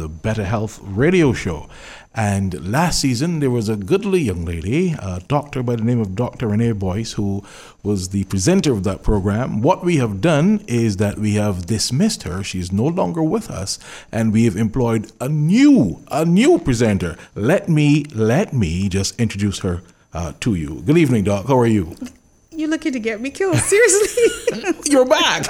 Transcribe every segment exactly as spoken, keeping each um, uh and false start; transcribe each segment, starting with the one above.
the Better Health radio show. And last season, there was a goodly young lady, a doctor by the name of Doctor Renee Boyce, who was the presenter of that program. What we have done is that we have dismissed her. She's no longer with us, and we have employed a new, a new presenter. Let me, let me just introduce her uh, to you. Good evening, Doc. How are you? You're looking to get me killed. Seriously. You're back.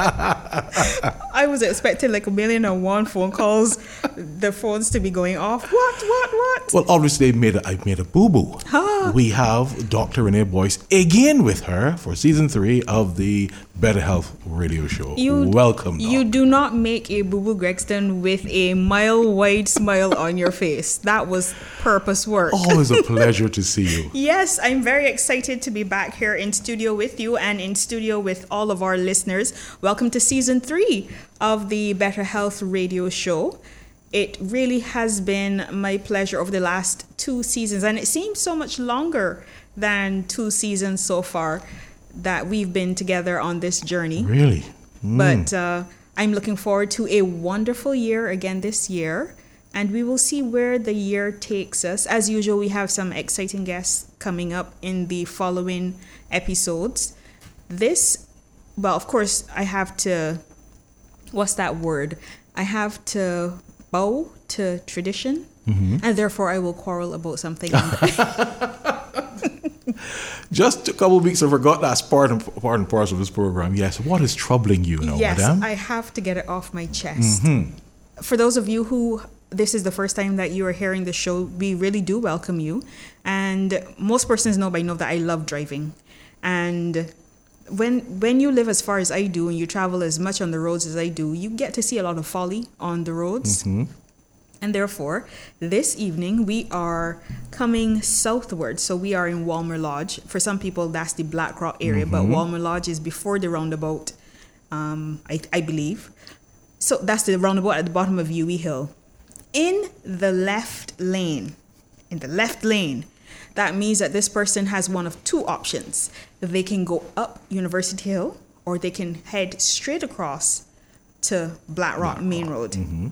I was expecting like a million and one phone calls, the phones to be going off. What, what, what? Well, obviously, I made a, I made a boo-boo. Huh. We have Doctor Renee Boyce again with her for season three of the Better Health radio show. You, Welcome, Doc. You do not make a boo-boo Gregston with a mile-wide smile on your face. That was purpose work. Always a pleasure to see you. Yes, I'm very excited to be back here in studio with you and in studio with all of our listeners. Welcome to season three of the Better Health radio show. It really has been my pleasure over the last two seasons, and it seems so much longer than two seasons so far that we've been together on this journey. Really? Mm. But uh, I'm looking forward to a wonderful year again this year, and we will see where the year takes us. As usual, we have some exciting guests coming up in the following episodes. This, well, of course, I have to, what's that word? I have to bow to tradition, mm-hmm. and therefore I will quarrel about something. Just a couple of weeks, I forgot that's part and, part and parcel of this program. Yes, what is troubling you now, yes, madam? I have to get it off my chest. Mm-hmm. For those of you who this is the first time that you are hearing the show, we really do welcome you. And most persons know by now that I love driving. And when when you live as far as I do and you travel as much on the roads as I do, you get to see a lot of folly on the roads. Mm-hmm. And therefore, this evening we are coming southward. So we are in Walmer Lodge. For some people, that's the Black Rock area, mm-hmm. but Walmer Lodge is before the roundabout, um, I, I believe. So that's the roundabout at the bottom of U E Hill. In the left lane, in the left lane, that means that this person has one of two options. They can go up University Hill, or they can head straight across to Black Rock Black Main Rock. Road. Mm-hmm.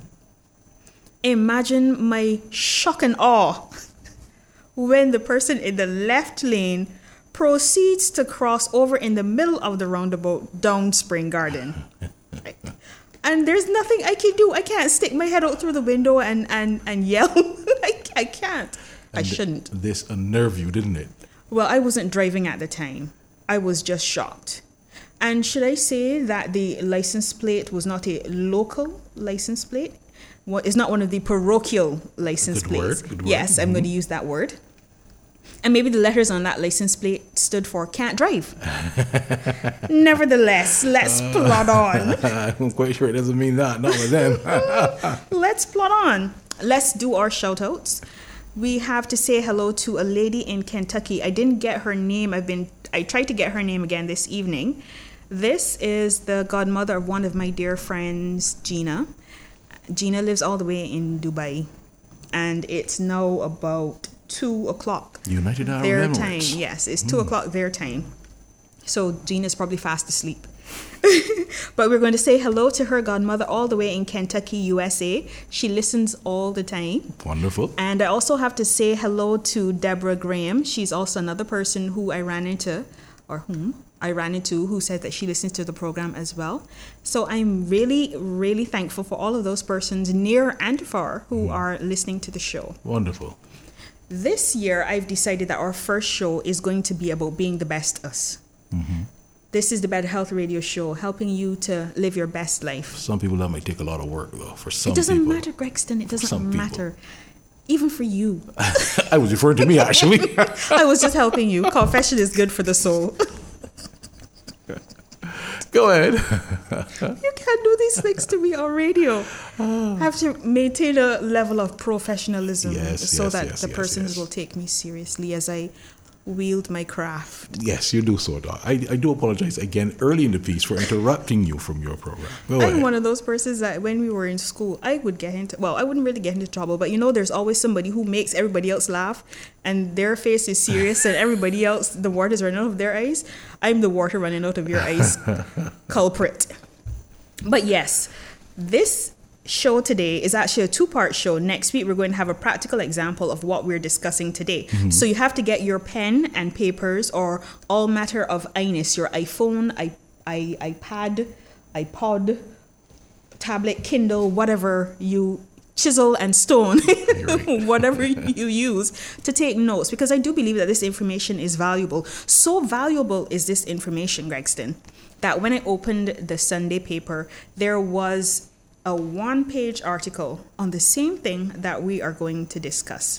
Imagine my shock and awe when the person in the left lane proceeds to cross over in the middle of the roundabout down Spring Garden. Right. And there's nothing I can do. I can't stick my head out through the window and, and, and yell. I, I can't. And I shouldn't. Th- this unnerved you, didn't it? Well, I wasn't driving at the time. I was just shocked. And should I say that the license plate was not a local license plate? Well, it's not one of the parochial license Good plates. Word. Good word. Yes, mm-hmm. I'm going to use that word. And maybe the letters on that license plate stood for can't drive. Nevertheless, let's uh, plod on. I'm quite sure it doesn't mean that. Not with them. Let's plod on. Let's do our shout outs. We have to say hello to a lady in Kentucky. I didn't get her name. I've been I tried to get her name again this evening. This is the godmother of one of my dear friends, Gina. Gina lives all the way in Dubai, and it's now about two o'clock. United Arab their Emirates. time. Yes, it's two mm. o'clock their time. So Gina's probably fast asleep. But we're going to say hello to her godmother all the way in Kentucky, U S A. She listens all the time. Wonderful. And I also have to say hello to Deborah Graham. She's also another person who I ran into, or whom I ran into, who said that she listens to the program as well. So I'm really, really thankful for all of those persons near and far who mm. are listening to the show. Wonderful. This year, I've decided that our first show is going to be about being the best us. Mm-hmm. This is the Better Health radio show, helping you to live your best life. For some people, that might take a lot of work, though. For some people. It doesn't people, matter, Gregston. It doesn't matter. People. Even for you. I was referring to me, actually. I was just helping you. Confession is good for the soul. Go ahead. You can't do these things to me on radio. I have to maintain a level of professionalism yes, so yes, that yes, the yes, persons yes. will take me seriously as I wield my craft. Yes, you do so, Doc. I, I do apologize again early in the piece for interrupting you from your program. Go I'm ahead. one of those persons that when we were in school, I would get into, well, I wouldn't really get into trouble, but you know, there's always somebody who makes everybody else laugh and their face is serious and everybody else, the water's running out of their eyes. I'm the water running out of your eyes culprit. But yes, this show today is actually a two-part show. Next week, we're going to have a practical example of what we're discussing today. Mm-hmm. So you have to get your pen and papers or all matter of I-ness, your iPhone, I, I, iPad, iPod, tablet, Kindle, whatever you chisel and stone, whatever you use to take notes, because I do believe that this information is valuable. So valuable is this information, Gregston, that when I opened the Sunday paper, there was a one-page article on the same thing that we are going to discuss.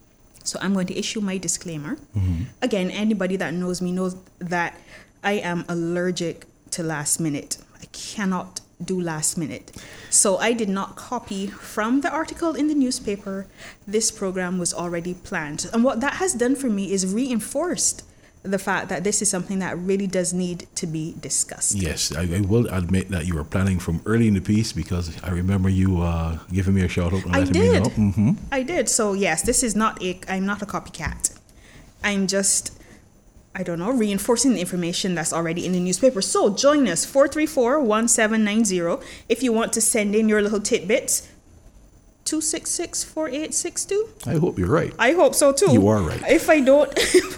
So I'm going to issue my disclaimer. Mm-hmm. Again, anybody that knows me knows that I am allergic to last minute. I cannot do last minute. So I did not copy from the article in the newspaper. This program was already planned. And what that has done for me is reinforced the fact that this is something that really does need to be discussed. Yes, I, I will admit that you were planning from early in the piece, because I remember you uh, giving me a shout out and I letting did. me know. Mm-hmm. I did. So yes, this is not a, I'm not a copycat. I'm just, I don't know, reinforcing the information that's already in the newspaper. So join us, four three four, one seven nine zero. If you want to send in your little tidbits, two six six, four eight six two. I hope you're right. I hope so too. You are right. If I don't...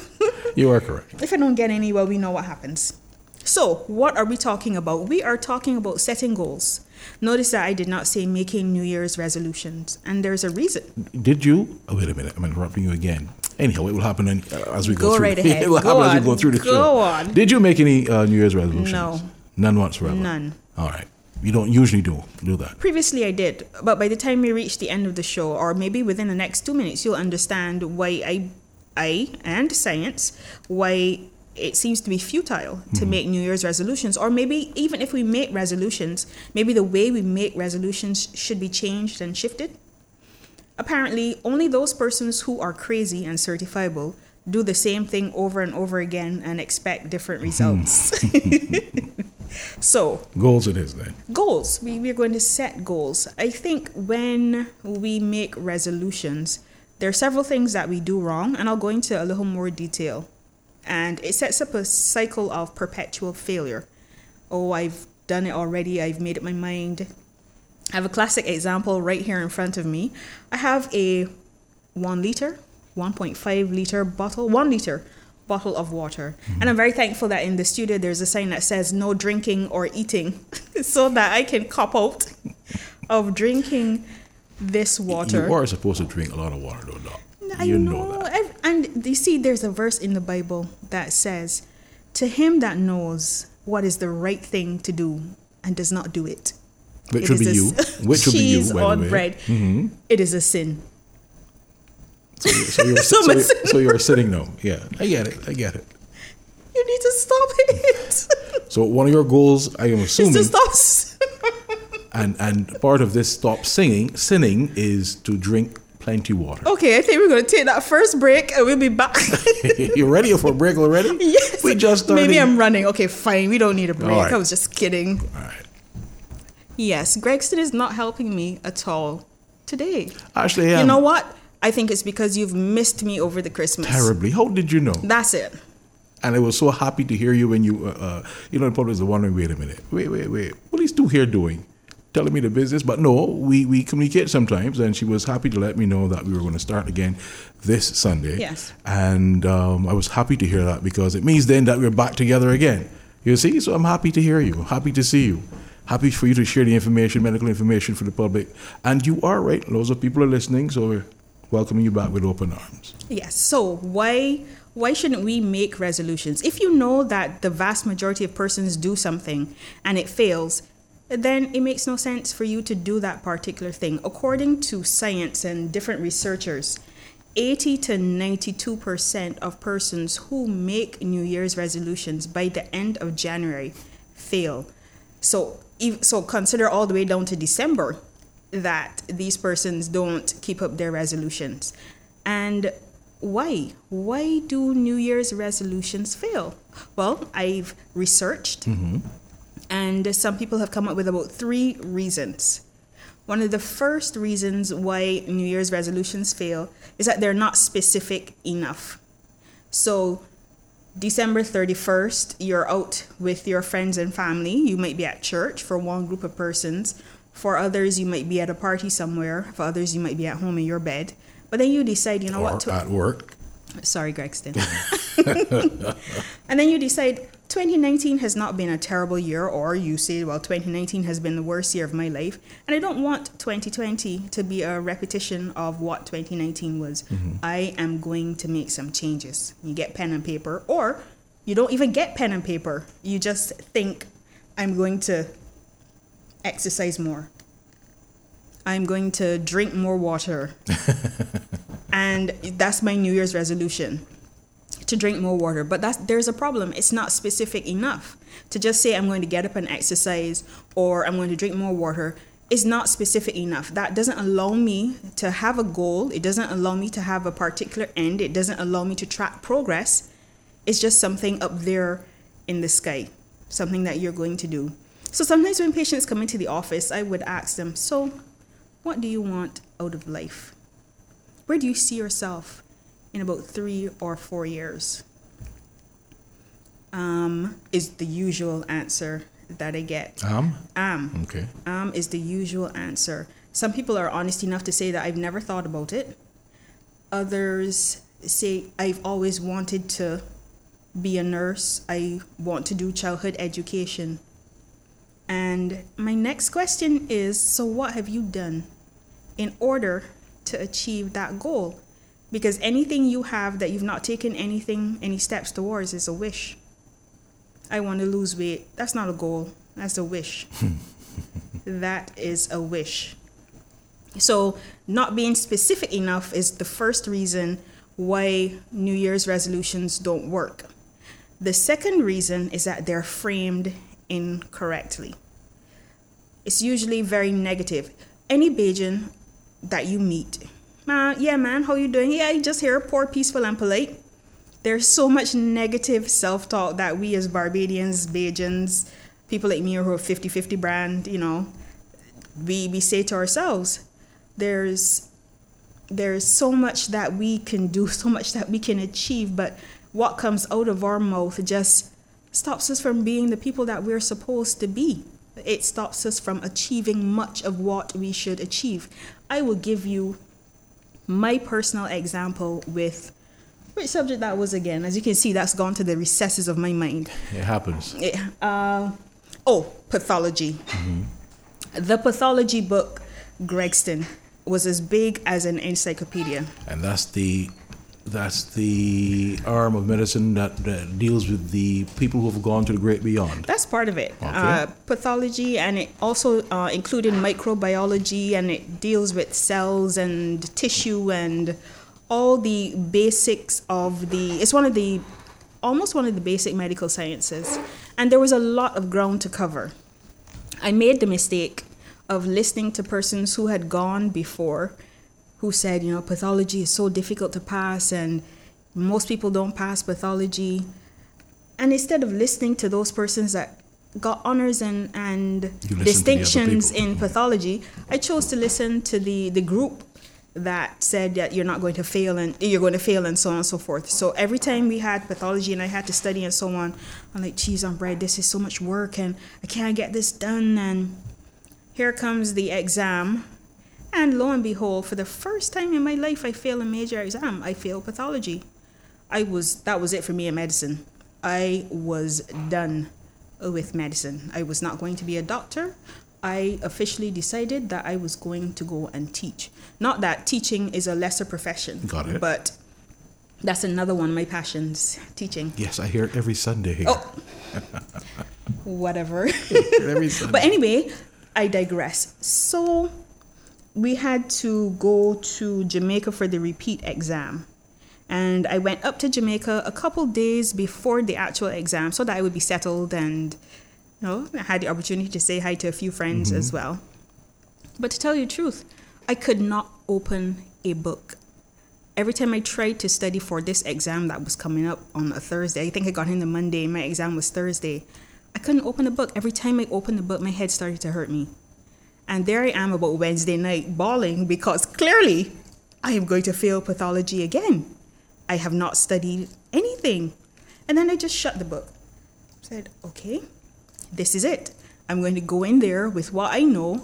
You are correct. If I don't get any, well, we know what happens. So, what are we talking about? We are talking about setting goals. Notice that I did not say making New Year's resolutions, and there's a reason. Did you? Oh, wait a minute. I'm interrupting you again. Anyhow, it will happen in, uh, as we go, go through. Right ahead. It will go happen on. as we go through the go show. Go on. Did you make any uh, New Year's resolutions? No. None whatsoever? None. All right. You don't usually do do that. Previously, I did, but by the time we reach the end of the show, or maybe within the next two minutes, you'll understand why I, I and science, why it seems to be futile to mm-hmm. make New Year's resolutions. Or maybe even if we make resolutions, maybe the way we make resolutions should be changed and shifted. Apparently, only those persons who are crazy and certifiable do the same thing over and over again and expect different results. So, goals it is then. Goals. We, we're going to set goals. I think when we make resolutions, there are several things that we do wrong, and I'll go into a little more detail. And it sets up a cycle of perpetual failure. Oh, I've done it already. I've made up my mind. I have a classic example right here in front of me. I have a one liter, one point five liter bottle, one liter bottle of water. Mm-hmm. And I'm very thankful that in the studio there's a sign that says no drinking or eating so that I can cop out of drinking this water. You are supposed to drink a lot of water though, Doc. I you know, know that. And you see, there's a verse in the Bible that says, to him that knows what is the right thing to do and does not do it. Which would be you. Which would be you, cheese by on the way. bread. Mm-hmm. It is a sin. So you're, so, you're, so, you're, so you're sitting now. Yeah, I get it. I get it. You need to stop it. So one of your goals, I am assuming, is to stop. and and part of this stop singing, sinning, is to drink plenty water. Okay, I think we're going to take that first break and we'll be back. You ready for a break already? Yes. We just started. Maybe I'm running. Okay, fine. We don't need a break. Right. I was just kidding. All right. Yes, Gregston is not helping me at all today. Actually, um, you know what? I think it's because you've missed me over the Christmas. Terribly. How did you know? That's it. And I was so happy to hear you when you, uh, uh, you know, the public is wondering, wait a minute, wait, wait, wait, what are these two here doing? Telling me the business, but no, we, we communicate sometimes, and she was happy to let me know that we were going to start again this Sunday. Yes. And um, I was happy to hear that, because it means then that we're back together again. You see? So I'm happy to hear you, happy to see you, happy for you to share the information, medical information for the public. And you are right, loads of people are listening, so we're welcoming you back with open arms. Yes. So why why shouldn't we make resolutions? If you know that the vast majority of persons do something and it fails, then it makes no sense for you to do that particular thing. According to science and different researchers, eighty to ninety-two percent of persons who make New Year's resolutions by the end of January fail. So, so consider all the way down to December that these persons don't keep up their resolutions. And why? Why do New Year's resolutions fail? Well, I've researched. Mm-hmm. And some people have come up with about three reasons. One of the first reasons why New Year's resolutions fail is that they're not specific enough. So December thirty-first, you're out with your friends and family. You might be at church for one group of persons. For others, you might be at a party somewhere. For others, you might be at home in your bed. But then you decide, you know or what? To- at work. Sorry, Gregston. And then you decide, twenty nineteen has not been a terrible year, or you say, well, twenty nineteen has been the worst year of my life, and I don't want twenty twenty to be a repetition of what twenty nineteen was. Mm-hmm. I am going to make some changes. You get pen and paper, or you don't even get pen and paper. You just think, I'm going to exercise more. I'm going to drink more water. And that's my New Year's resolution, to drink more water. But that's, there's a problem. It's not specific enough. To just say I'm going to get up and exercise or I'm going to drink more water is not specific enough. That doesn't allow me to have a goal. It doesn't allow me to have a particular end. It doesn't allow me to track progress. It's just something up there in the sky, something that you're going to do. So sometimes when patients come into the office, I would ask them, so what do you want out of life? Where do you see yourself in about three or four years? Um, is the usual answer that I get. Um? Um. Okay. Um is the usual answer. Some people are honest enough to say that I've never thought about it. Others say I've always wanted to be a nurse. I want to do childhood education. And my next question is, so what have you done in order to achieve that goal? Because anything you have that you've not taken anything, any steps towards is a wish. I want to lose weight. That's not a goal. That's a wish. That is a wish. So not being specific enough is the first reason why New Year's resolutions don't work. The second reason is that they're framed incorrectly. It's usually very negative. Any Bajan that you meet, uh, yeah, man, how you doing? Yeah, you just here, poor, peaceful, and polite. There's so much negative self-talk that we as Barbadians, Bajans, people like me who are fifty-fifty brand, you know, we, we say to ourselves, there's there's so much that we can do, so much that we can achieve, but what comes out of our mouth just stops us from being the people that we're supposed to be. It stops us from achieving much of what we should achieve. I will give you my personal example with which subject that was again. As you can see, that's gone to the recesses of my mind. It happens. It, uh, oh, pathology. Mm-hmm. The pathology book, Gregston, was as big as an encyclopedia. And that's the that's the arm of medicine that, that deals with the people who have gone to the great beyond. That's part of it. Okay. Uh, pathology, and it also uh, included microbiology, and it deals with cells and tissue and all the basics of the, it's one of the, almost one of the basic medical sciences. And there was a lot of ground to cover. I made the mistake of listening to persons who had gone before, who said, you know, pathology is so difficult to pass and most people don't pass pathology. And instead of listening to those persons that got honors and, and distinctions in pathology, I chose to listen to the, the group that said that you're not going to fail and you're going to fail and so on and so forth. So every time we had pathology and I had to study and so on, I'm like, geez, on bread, this is so much work and I can't get this done. And here comes the exam. And lo and behold, for the first time in my life, I failed a major exam. I failed pathology. I was, that was it for me in medicine. I was done with medicine. I was not going to be a doctor. I officially decided that I was going to go and teach. Not that teaching is a lesser profession. Got it. But that's another one of my passions, teaching. Yes, I hear it every Sunday here. Oh, whatever. Every Sunday. But anyway, I digress. So we had to go to Jamaica for the repeat exam. And I went up to Jamaica a couple days before the actual exam so that I would be settled and, you know, I had the opportunity to say hi to a few friends mm-hmm. as well. But to tell you the truth, I could not open a book. Every time I tried to study for this exam that was coming up on a Thursday, I think I got in the Monday, my exam was Thursday, I couldn't open a book. Every time I opened the book, my head started to hurt me. And there I am about Wednesday night bawling because clearly I am going to fail pathology again. I have not studied anything. And then I just shut the book. Said, okay, this is it. I'm going to go in there with what I know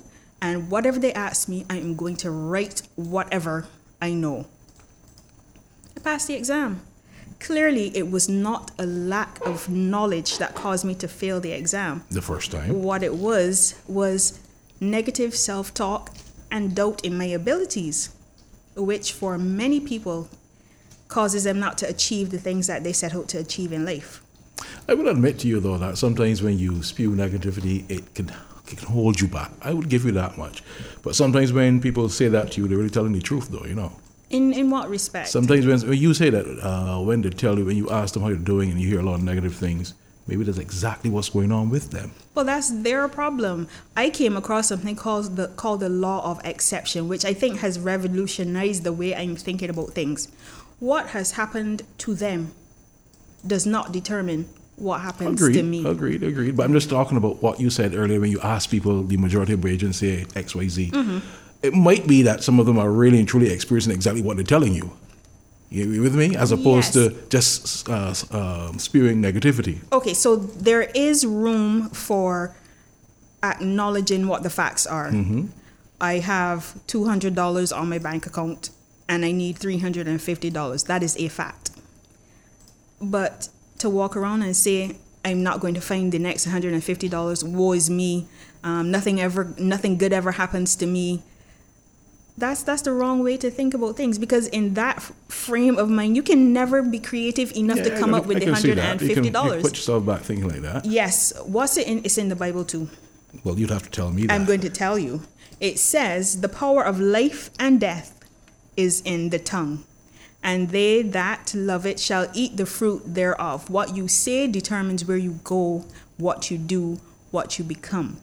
And whatever they ask me, I am going to write whatever I know. I passed the exam. Clearly, it was not a lack of knowledge that caused me to fail the exam. The first time. What it was, was negative self-talk and doubt in my abilities, which for many people causes them not to achieve the things that they set out to achieve in life. I will admit to you, though, that sometimes when you spew negativity, it can, it can hold you back. I would give you that much. But sometimes when people say that to you, they're really telling the truth, though, you know. In in what respect? Sometimes when, when you say that, uh, when they tell you, when you ask them how you're doing and you hear a lot of negative things, maybe that's exactly what's going on with them. Well, that's their problem. I came across something called the called the law of exception, which I think has revolutionized the way I'm thinking about things. What has happened to them does not determine what happens agreed, to me. Agreed, agreed. But I'm just talking about what you said earlier when you ask people, the majority of agents say X, Y, Z. Mm-hmm. It might be that some of them are really and truly experiencing exactly what they're telling you. You agree with me? As opposed Yes. to just uh, uh, spewing negativity. Okay, so there is room for acknowledging what the facts are. Mm-hmm. I have two hundred dollars on my bank account and I need three hundred fifty dollars. That is a fact. But to walk around and say, I'm not going to find the next one hundred fifty dollars, woe is me, um, nothing ever, nothing good ever happens to me. That's that's the wrong way to think about things, because in that f- frame of mind, you can never be creative enough Yeah, to come I, up with I the can one see hundred that. fifty You can, dollars. you put yourself back thinking like that. Yes. What's it in? It's in the Bible too. Well, you'd have to tell me that. I'm going to tell you. It says the power of life and death is in the tongue, and they that love it shall eat the fruit thereof. What you say determines where you go, what you do, what you become.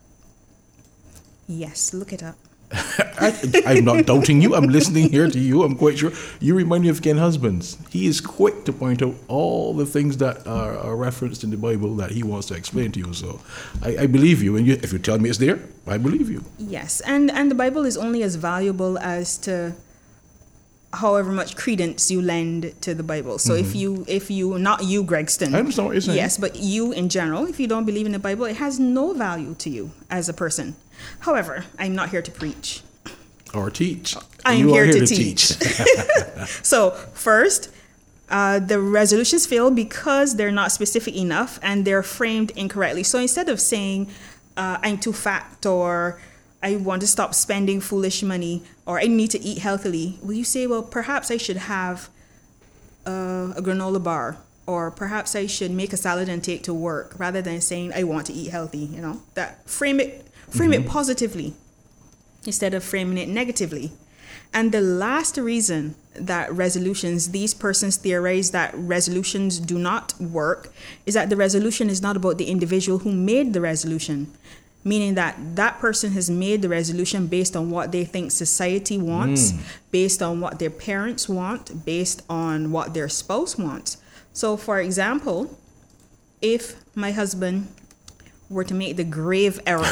Yes, look it up. I, I'm not doubting you. I'm listening here to you. I'm quite sure. You remind me of Ken Husbands. He is quick to point out all the things that are, are referenced in the Bible that he wants to explain to you. So I, I believe you. And you, if you tell me it's there, I believe you. Yes, and, and the Bible is only as valuable as to however much credence you lend to the Bible. So mm-hmm. if you, if you, not you, Gregston. I understand what you're saying. Yes, but you in general, if you don't believe in the Bible, it has no value to you as a person. However, I'm not here to preach. Or teach. I'm you here, are here to, to teach. teach. So first, uh, the resolutions fail because they're not specific enough and they're framed incorrectly. So instead of saying, uh, I'm too fat, or I want to stop spending foolish money, or I need to eat healthily, will you say, well, perhaps I should have uh, a granola bar, or perhaps I should make a salad and take to work, rather than saying I want to eat healthy, you know? That frame it frame mm-hmm. it positively instead of framing it negatively. And the last reason that resolutions, these persons theorize that resolutions do not work, is that the resolution is not about the individual who made the resolution. Meaning that that person has made the resolution based on what they think society wants, mm. based on what their parents want, based on what their spouse wants. So, for example, if my husband were to make the grave error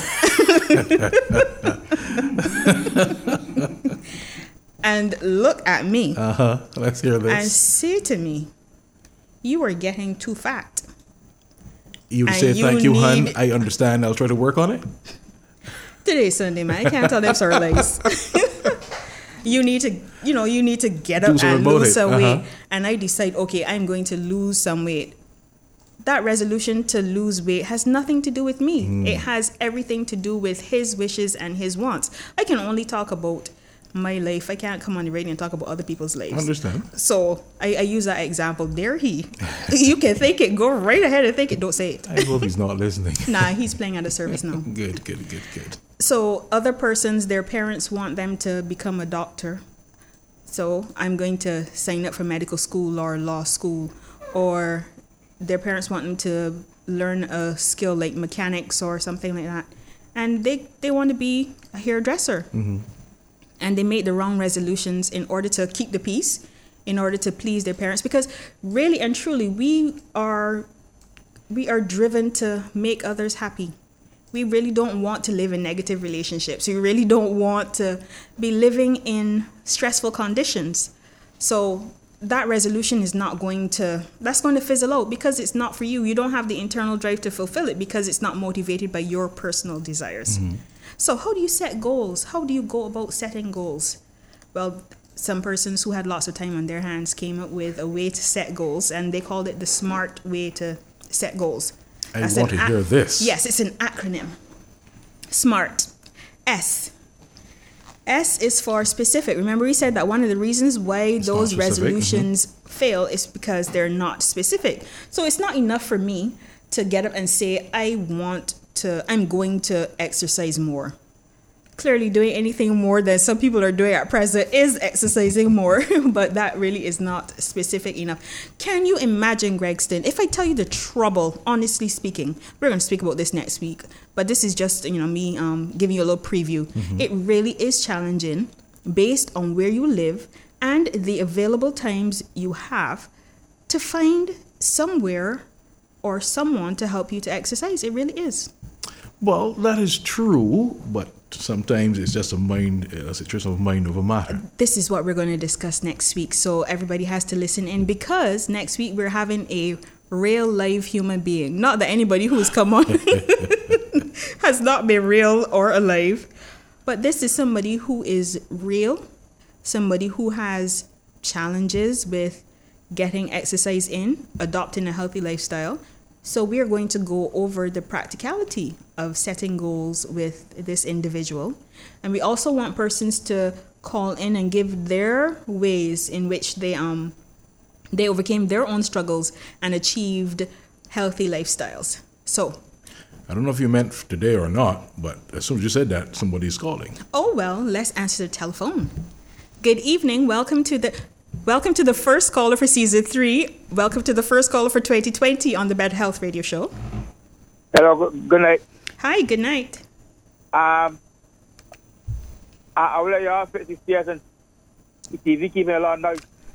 and look at me, uh-huh. Let's hear this, and say to me, you are getting too fat. You would And say, you thank you, hun. need- I understand. I'll try to work on it. Today's Sunday, man. I can't tell them sorry legs. You need to, you know, you need to get Do up something and about lose it. some Uh-huh. weight. And I decide, okay, I'm going to lose some weight. That resolution to lose weight has nothing to do with me. Mm. It has everything to do with his wishes and his wants. I can only talk about my life. I can't come on the radio and talk about other people's lives. I understand. So I, I use that example. There he. You can think it. Go right ahead and think it. Don't say it. I hope he's not listening. Nah, he's playing at a service now. Good, good, good, good. So other persons, their parents want them to become a doctor. So I'm going to sign up for medical school or law school. Or their parents want them to learn a skill like mechanics or something like that. And they, they want to be a hairdresser. Mm-hmm. And they make the wrong resolutions in order to keep the peace, in order to please their parents. Because really and truly, we are we are driven to make others happy. We really don't want to live in negative relationships. We really don't want to be living in stressful conditions. So that resolution is not going to, that's going to fizzle out because it's not for you. You don't have the internal drive to fulfill it because it's not motivated by your personal desires. Mm-hmm. So, how do you set goals? How do you go about setting goals? Well, some persons who had lots of time on their hands came up with a way to set goals, and they called it the SMART way to set goals. I That's want to an hear ac- this. Yes, it's an acronym. SMART. S. S is for specific. Remember, we said that one of the reasons why It's not those specific, resolutions fail is because they're not specific. So it's not enough for me to get up and say, I want to, I'm going to exercise more. Clearly, doing anything more than some people are doing at present is exercising more, but that really is not specific enough. Can you imagine, Gregston, if I tell you the trouble, honestly speaking, we're going to speak about this next week, but this is just, you know, me um, giving you a little preview. Mm-hmm. It really is challenging based on where you live and the available times you have to find somewhere or someone to help you to exercise. It really is. Well, that is true, but sometimes it's just a mind, a situation of mind over matter. This is what we're going to discuss next week. So everybody has to listen in, because next week we're having a real live human being. Not that anybody who's come on has not been real or alive, but this is somebody who is real, somebody who has challenges with getting exercise in, adopting a healthy lifestyle. So we are going to go over the practicality of setting goals with this individual. And we also want persons to call in and give their ways in which they um they overcame their own struggles and achieved healthy lifestyles. So I don't know if you meant today or not, but as soon as you said that, somebody's calling. Oh, well, let's answer the telephone. Good evening. Welcome to the Welcome to the first caller for season three. Welcome to the first caller for twenty twenty on the Better Health Radio Show. Hello, good, good night. Hi, good night. Um, I, I will let you all fix the station. The T V keeping a lot of noise.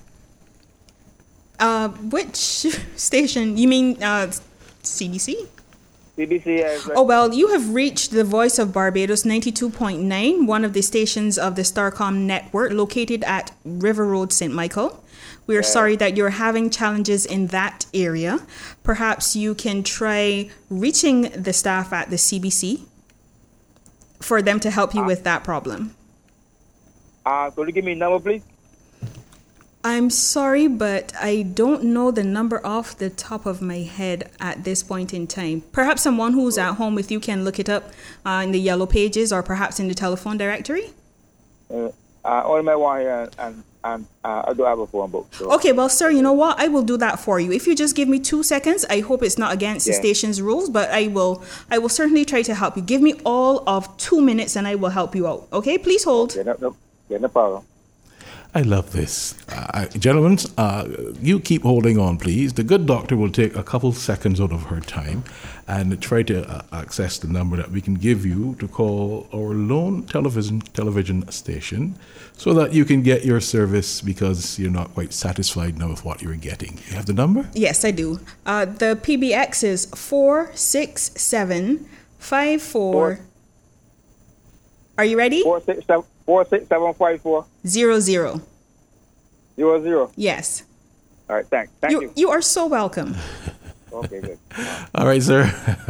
Uh, which station? You mean uh, C B C? C B C, uh, Oh, well, you have reached the Voice of Barbados ninety-two point nine, one of the stations of the Starcom network located at River Road, Saint Michael. We are Yeah. sorry that you're having challenges in that area. Perhaps you can try reaching the staff at the C B C for them to help you with that problem. Uh, could you give me a number, please? I'm sorry, but I don't know the number off the top of my head at this point in time. Perhaps someone who's at home with you can look it up uh, in the yellow pages or perhaps in the telephone directory. Uh, uh, only my one here, and, and uh, I do have a phone book. So. Okay, well, sir, you know what? I will do that for you. If you just give me two seconds, I hope it's not against the Yeah. station's rules, but I will I will certainly try to help you. Give me all of two minutes and I will help you out. Okay, please hold. Yeah, no, no, yeah, no problem. I love this. Uh, gentlemen, uh, you keep holding on, please. The good doctor will take a couple seconds out of her time and try to uh, access the number that we can give you to call our lone television television station so that you can get your service because you're not quite satisfied now with what you're getting. You have the number? Yes, I do. Uh, the P B X is four six seven five four. Four. Are you ready? Four six seven four six seven five four Zero zero. zero zero. Yes. All right, thanks. Thank You you. you are so welcome. Okay, good. All right, sir.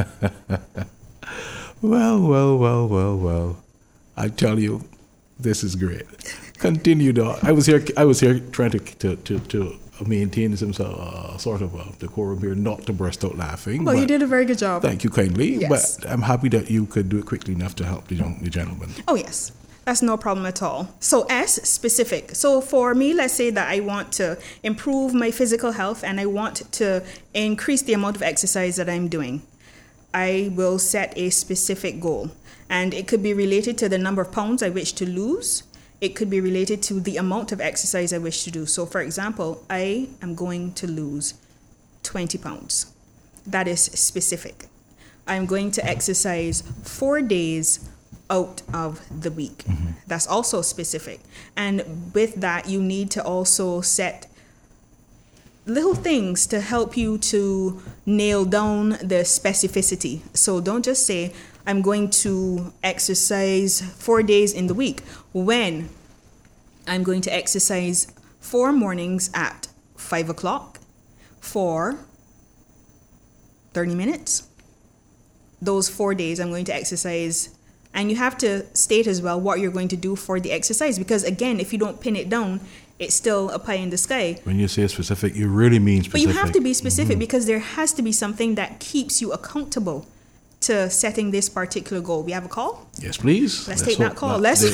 well, well, well, well, well. I tell you, this is great. Continue, doc. I was here. I was here trying to to to, to maintain some uh, sort of uh, decorum here, not to burst out laughing. Well, you but did a very good job. Thank you kindly. Yes. But I'm happy that you could do it quickly enough to help the young the gentleman. Oh, yes. That's no problem at all. So S, specific. So for me, let's say that I want to improve my physical health and I want to increase the amount of exercise that I'm doing. I will set a specific goal. And it could be related to the number of pounds I wish to lose. It could be related to the amount of exercise I wish to do. So for example, I am going to lose twenty pounds. That is specific. I'm going to exercise four days out of the week. Mm-hmm. That's also specific. And with that, you need to also set little things to help you to nail down the specificity. So don't just say, I'm going to exercise four days in the week, when I'm going to exercise four mornings at five o'clock for thirty minutes. Those four days I'm going to exercise And you have to state as well what you're going to do for the exercise. Because again, if you don't pin it down, it's still a pie in the sky. When you say specific, you really mean specific. But you have to be specific mm-hmm. because there has to be something that keeps you accountable to setting this particular goal. We have a call? Yes, please. Let's, Let's take that call. Let's.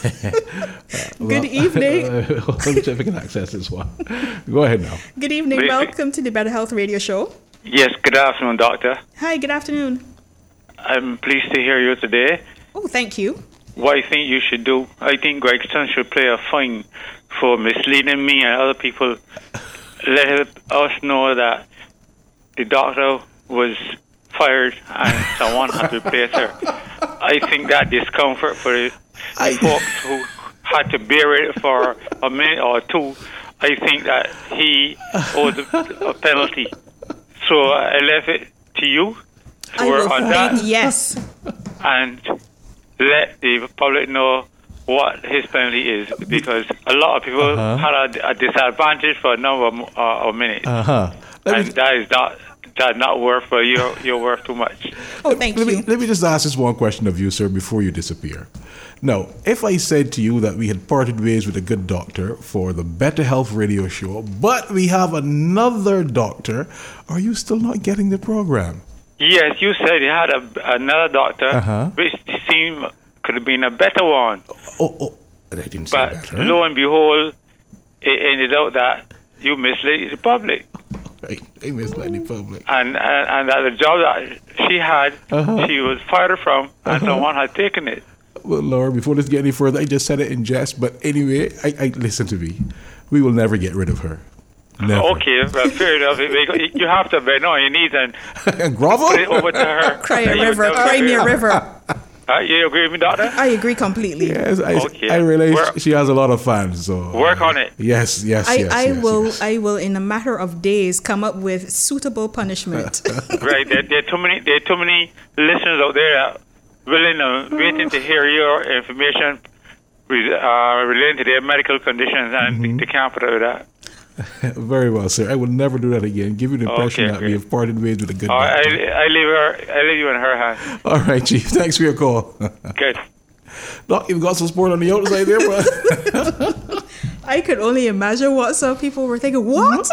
well, Good evening. Uh, let me see if I can access this one. Go ahead now. Good evening. Welcome to the Better Health Radio Show. Yes, good afternoon, Doctor. Hi, good afternoon. I'm pleased to hear you today. Oh, thank you. What I think you should do, I think Gregson should pay a fine for misleading me and other people. Let us know that the doctor was fired and someone had replaced her. I think that discomfort for the I, folks who had to bear it for a minute or two, I think that he owes a, a penalty. So I left it to you to I work will on that. Yes. And let the public know what his penalty is, because a lot of people uh-huh. had a, a disadvantage for a number of, uh, of minutes. Uh-huh. And me, that is not that not worth, but you're, you're worth too much. Oh, thank let you. Me, let me just ask this one question of you, sir, before you disappear. Now, if I said to you that we had parted ways with a good doctor for the Better Health Radio Show, but we have another doctor, are you still not getting the program? Yes, you said you had a, another doctor, uh-huh. which seemed could have been a better one. Oh, oh, I didn't say but that. But lo and behold, it ended out that you misled the public. Right, I misled the public. And, and and that the job that she had, uh-huh. she was fired from, and uh-huh. someone had taken it. Well, Laura, before this get any further, I just said it in jest. But anyway, I, I listen to me. We will never get rid of her. Never. Okay, well, fair enough. You have to bend on your knees and, and grovel? Put it over to her. Cry a river. Cry me a river. Uh, you agree with me, Doctor? I agree completely. Yes, I, okay. I realize work, she has a lot of fans. So work on it. Yes, yes, I, yes. I yes, will. Yes. I will, in a matter of days, come up with suitable punishment. Right. There, there are too many. There are too many listeners out there that willing and waiting to hear your information uh, relating to their medical conditions, and mm-hmm. they can't put up with that. Very well, sir. I will never do that again. Give you the impression okay, that okay. we have parted ways with a good All right, doctor. I, I leave her. I leave you in her hands. All right, Chief. Thanks for your call. Good. Doc, you've got some sport on the outside there, but I could only imagine what some people were thinking. What?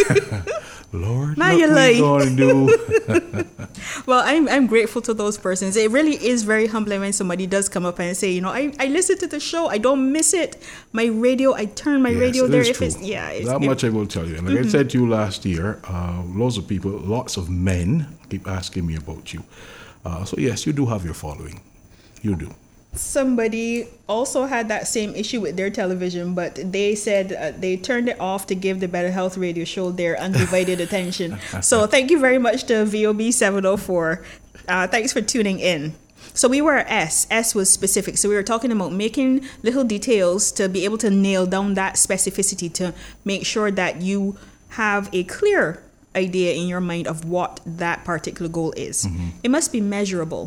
Lord, now look you're what like, you gonna do. Well, I'm I'm grateful to those persons. It really is very humbling when somebody does come up and say, you know, I, I listen to the show. I don't miss it. My radio, I turn my yes, radio it there. Is if true. it's yeah, it's, that it, much I will tell you. And like mm-hmm. I said to you last year, uh, lots of people, lots of men keep asking me about you. Uh, so yes, you do have your following. You do. Somebody also had that same issue with their television, but they said uh, they turned it off to give the Better Health Radio Show their undivided attention. So thank you very much to V O B seven oh four. Uh, thanks for tuning in. So we were S. S was specific. So we were talking about making little details to be able to nail down that specificity to make sure that you have a clear idea in your mind of what that particular goal is. Mm-hmm. It must be measurable.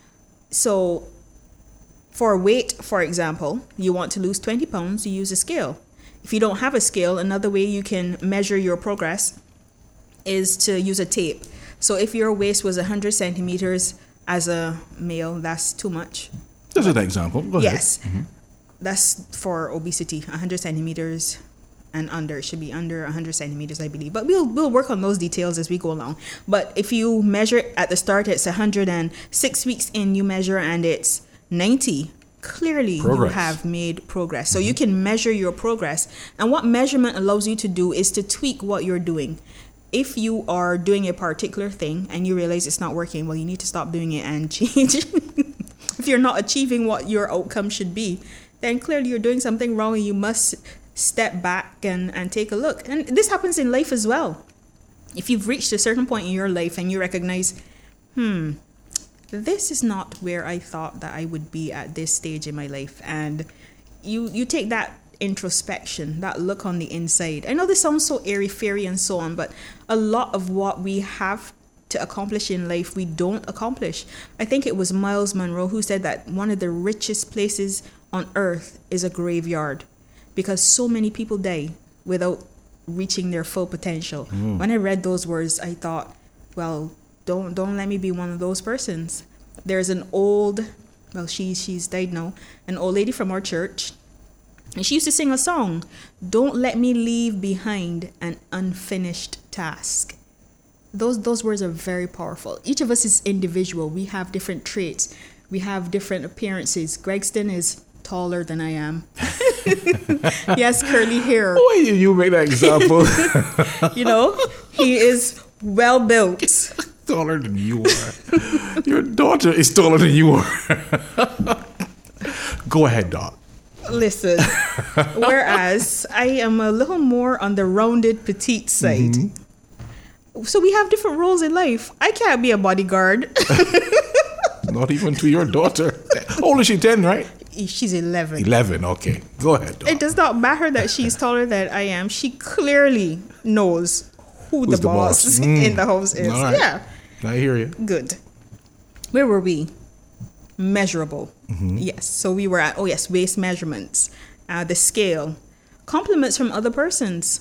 So for weight, for example, you want to lose twenty pounds, you use a scale. If you don't have a scale, another way you can measure your progress is to use a tape. So if your waist was one hundred centimeters as a male, that's too much. Just an example. Go yes. ahead. Mm-hmm. That's for obesity, one hundred centimeters and under. It should be under one hundred centimeters, I believe. But we'll we'll work on those details as we go along. But if you measure at the start, it's one hundred, and six weeks in you measure and it's ninety, clearly progress. You have made progress. So mm-hmm. you can measure your progress. And what measurement allows you to do is to tweak what you're doing. If you are doing a particular thing and you realize it's not working, well, you need to stop doing it and change. If you're not achieving what your outcome should be, then clearly you're doing something wrong and you must step back and, and take a look. And this happens in life as well. If you've reached a certain point in your life and you recognize, hmm, this is not where I thought that I would be at this stage in my life. And you you take that introspection, that look on the inside. I know this sounds so airy-fairy and so on, but a lot of what we have to accomplish in life, we don't accomplish. I think it was Miles Monroe who said that one of the richest places on earth is a graveyard because so many people die without reaching their full potential. Mm. When I read those words, I thought, well, Don't don't let me be one of those persons. There's an old well, she she's died now, an old lady from our church. And she used to sing a song, "Don't let me leave behind an unfinished task." Those those words are very powerful. Each of us is individual. We have different traits. We have different appearances. Gregston is taller than I am. He has curly hair. Why did you make that example? You know, he is well built. Taller than you are. Your daughter is taller than you are. Go ahead, Doc. Listen, whereas I am a little more on the rounded petite side. Mm-hmm. So we have different roles in life. I can't be a bodyguard. Not even to your daughter. How old is she? ten, right? She's eleven. eleven, okay. Go ahead, Doc. It does not matter that she's taller than I am. She clearly knows who Who's the, the boss, boss? Mm. in the house is. All right. Yeah. I hear you. Good. Where were we? Measurable. Mm-hmm. Yes. So we were at, oh yes, waist measurements, uh, the scale, compliments from other persons.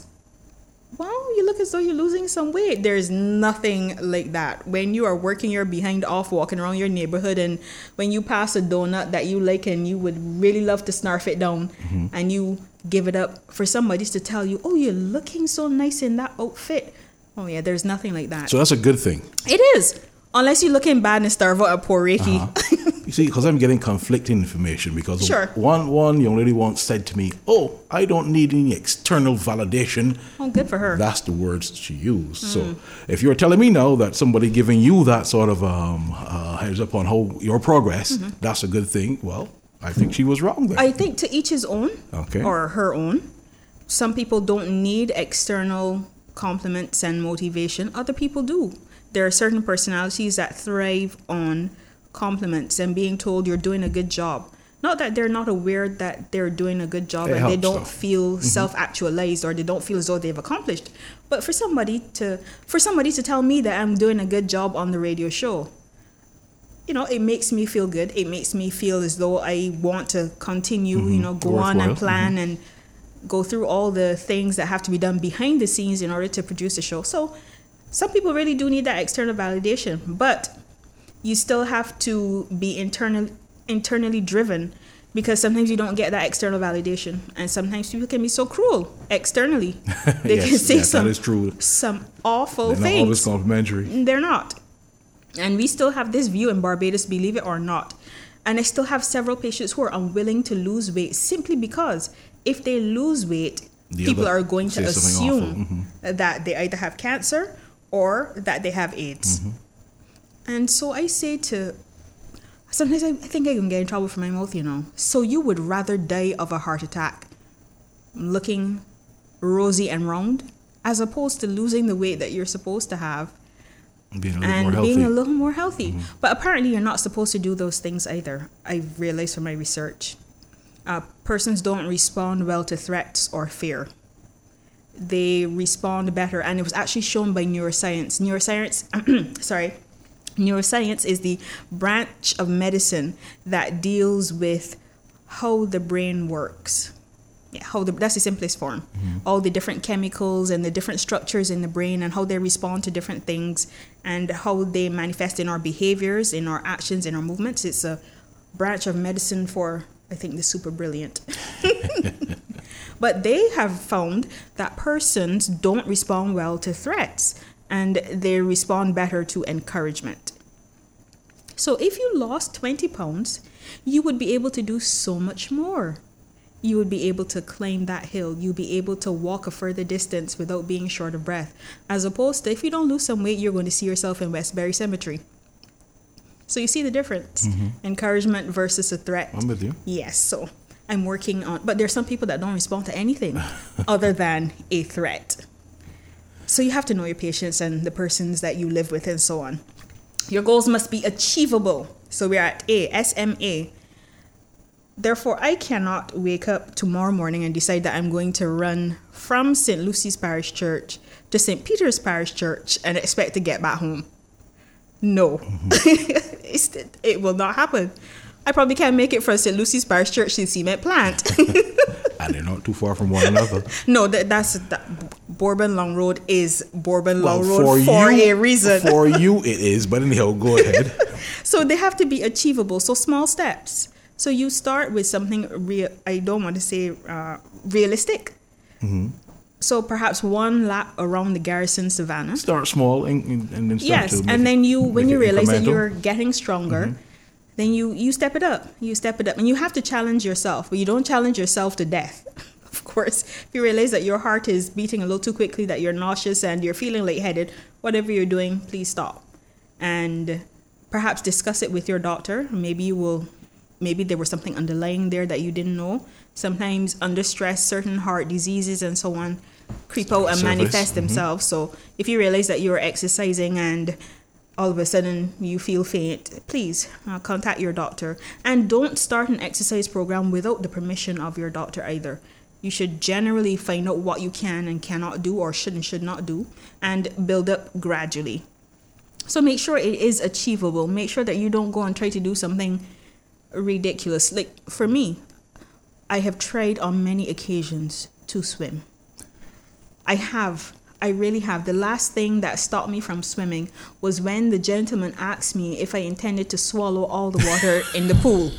Wow, you look as though you're losing some weight. There's nothing like that. When you are working your behind off, walking around your neighborhood, and when you pass a donut that you like and you would really love to snarf it down, mm-hmm. and you give it up for somebody to tell you, oh, you're looking so nice in that outfit. Oh yeah, there's nothing like that. So that's a good thing. It is. Unless you're looking bad and starve out a poor Reiki. Uh-huh. You see, because I'm getting conflicting information because sure. one one young lady once said to me, oh, I don't need any external validation. Oh, good for her. That's the words she used. Mm. So if you're telling me now that somebody giving you that sort of um, uh, heads up on how your progress, mm-hmm. that's a good thing. Well, I think she was wrong there. I think to each his own, okay, or her own. Some people don't need external compliments and motivation. Other people do. There are certain personalities that thrive on compliments and being told you're doing a good job. Not that they're not aware that they're doing a good job, it and they don't though. feel mm-hmm. self-actualized, or they don't feel as though they've accomplished. But for somebody to for somebody to tell me that I'm doing a good job on the radio show, you know, it makes me feel good. It makes me feel as though I want to continue, mm-hmm. you know, go Worthwhile. on and plan mm-hmm. and go through all the things that have to be done behind the scenes in order to produce a show. So some people really do need that external validation, but you still have to be internal, internally driven, because sometimes you don't get that external validation, and sometimes people can be so cruel externally. They yes, can say yes, some, that is true. some awful They're things. Not always complimentary. They're not. And we still have this view in Barbados, believe it or not. And I still have several patients who are unwilling to lose weight simply because if they lose weight, the people are going to assume mm-hmm. that they either have cancer or that they have AIDS. Mm-hmm. And so I say to, sometimes I think I can get in trouble for my mouth, you know. So you would rather die of a heart attack looking rosy and round, as opposed to losing the weight that you're supposed to have being a little and more healthy. being a little more healthy. Mm-hmm. But apparently you're not supposed to do those things either. I've realized from my research. Uh, persons don't respond well to threats or fear. They respond better, and it was actually shown by neuroscience. Neuroscience, sorry, neuroscience is the branch of medicine that deals with how the brain works. Yeah, how the, that's the simplest form. Mm-hmm. All the different chemicals and the different structures in the brain and how they respond to different things and how they manifest in our behaviors, in our actions, in our movements. It's a branch of medicine for, I think, the super brilliant. But they have found that persons don't respond well to threats, and they respond better to encouragement. So if you lost twenty pounds, you would be able to do so much more. You would be able to climb that hill. You'd be able to walk a further distance without being short of breath. As opposed to if you don't lose some weight, you're going to see yourself in Westbury Cemetery. So you see the difference. Mm-hmm. Encouragement versus a threat. I'm with you. Yes, so I'm working on, but there's some people that don't respond to anything other than a threat. So you have to know your patients and the persons that you live with and so on. Your goals must be achievable. So we're at A, S M A. Therefore, I cannot wake up tomorrow morning and decide that I'm going to run from Saint Lucy's Parish Church to Saint Peter's Parish Church and expect to get back home. No, mm-hmm. it's, it will not happen. I probably can't make it from Saint Lucy's Parish Church to Cement Plant. And they're not too far from one another. No, that, that's that, Bourbon Long Road is Bourbon well, Long Road for, for you, a reason. For you it is, but anyhow, go ahead. So they have to be achievable. So small steps. So you start with something real. I don't want to say uh, realistic. Mm-hmm. So perhaps one lap around the Garrison Savannah. Start small and, and, and then start Yes, to make and then you, it- when make you it realize that incremental. you're getting stronger, then you you step it up. You step it up, and you have to challenge yourself. But you don't challenge yourself to death. Of course, if you realize that your heart is beating a little too quickly, that you're nauseous and you're feeling lightheaded, whatever you're doing, please stop, and perhaps discuss it with your doctor. Maybe you will. Maybe there was something underlying there that you didn't know. Sometimes under stress, certain heart diseases and so on creep out and Surface. manifest Mhm. themselves. So if you realize that you're exercising and all of a sudden you feel faint, please uh, contact your doctor. And don't start an exercise program without the permission of your doctor either. You should generally find out what you can and cannot do, or should and should not do, and build up gradually. So make sure it is achievable. Make sure that you don't go and try to do something ridiculous. Like for me, I have tried on many occasions to swim. I have. I really have. The last thing that stopped me from swimming was when the gentleman asked me if I intended to swallow all the water in the pool.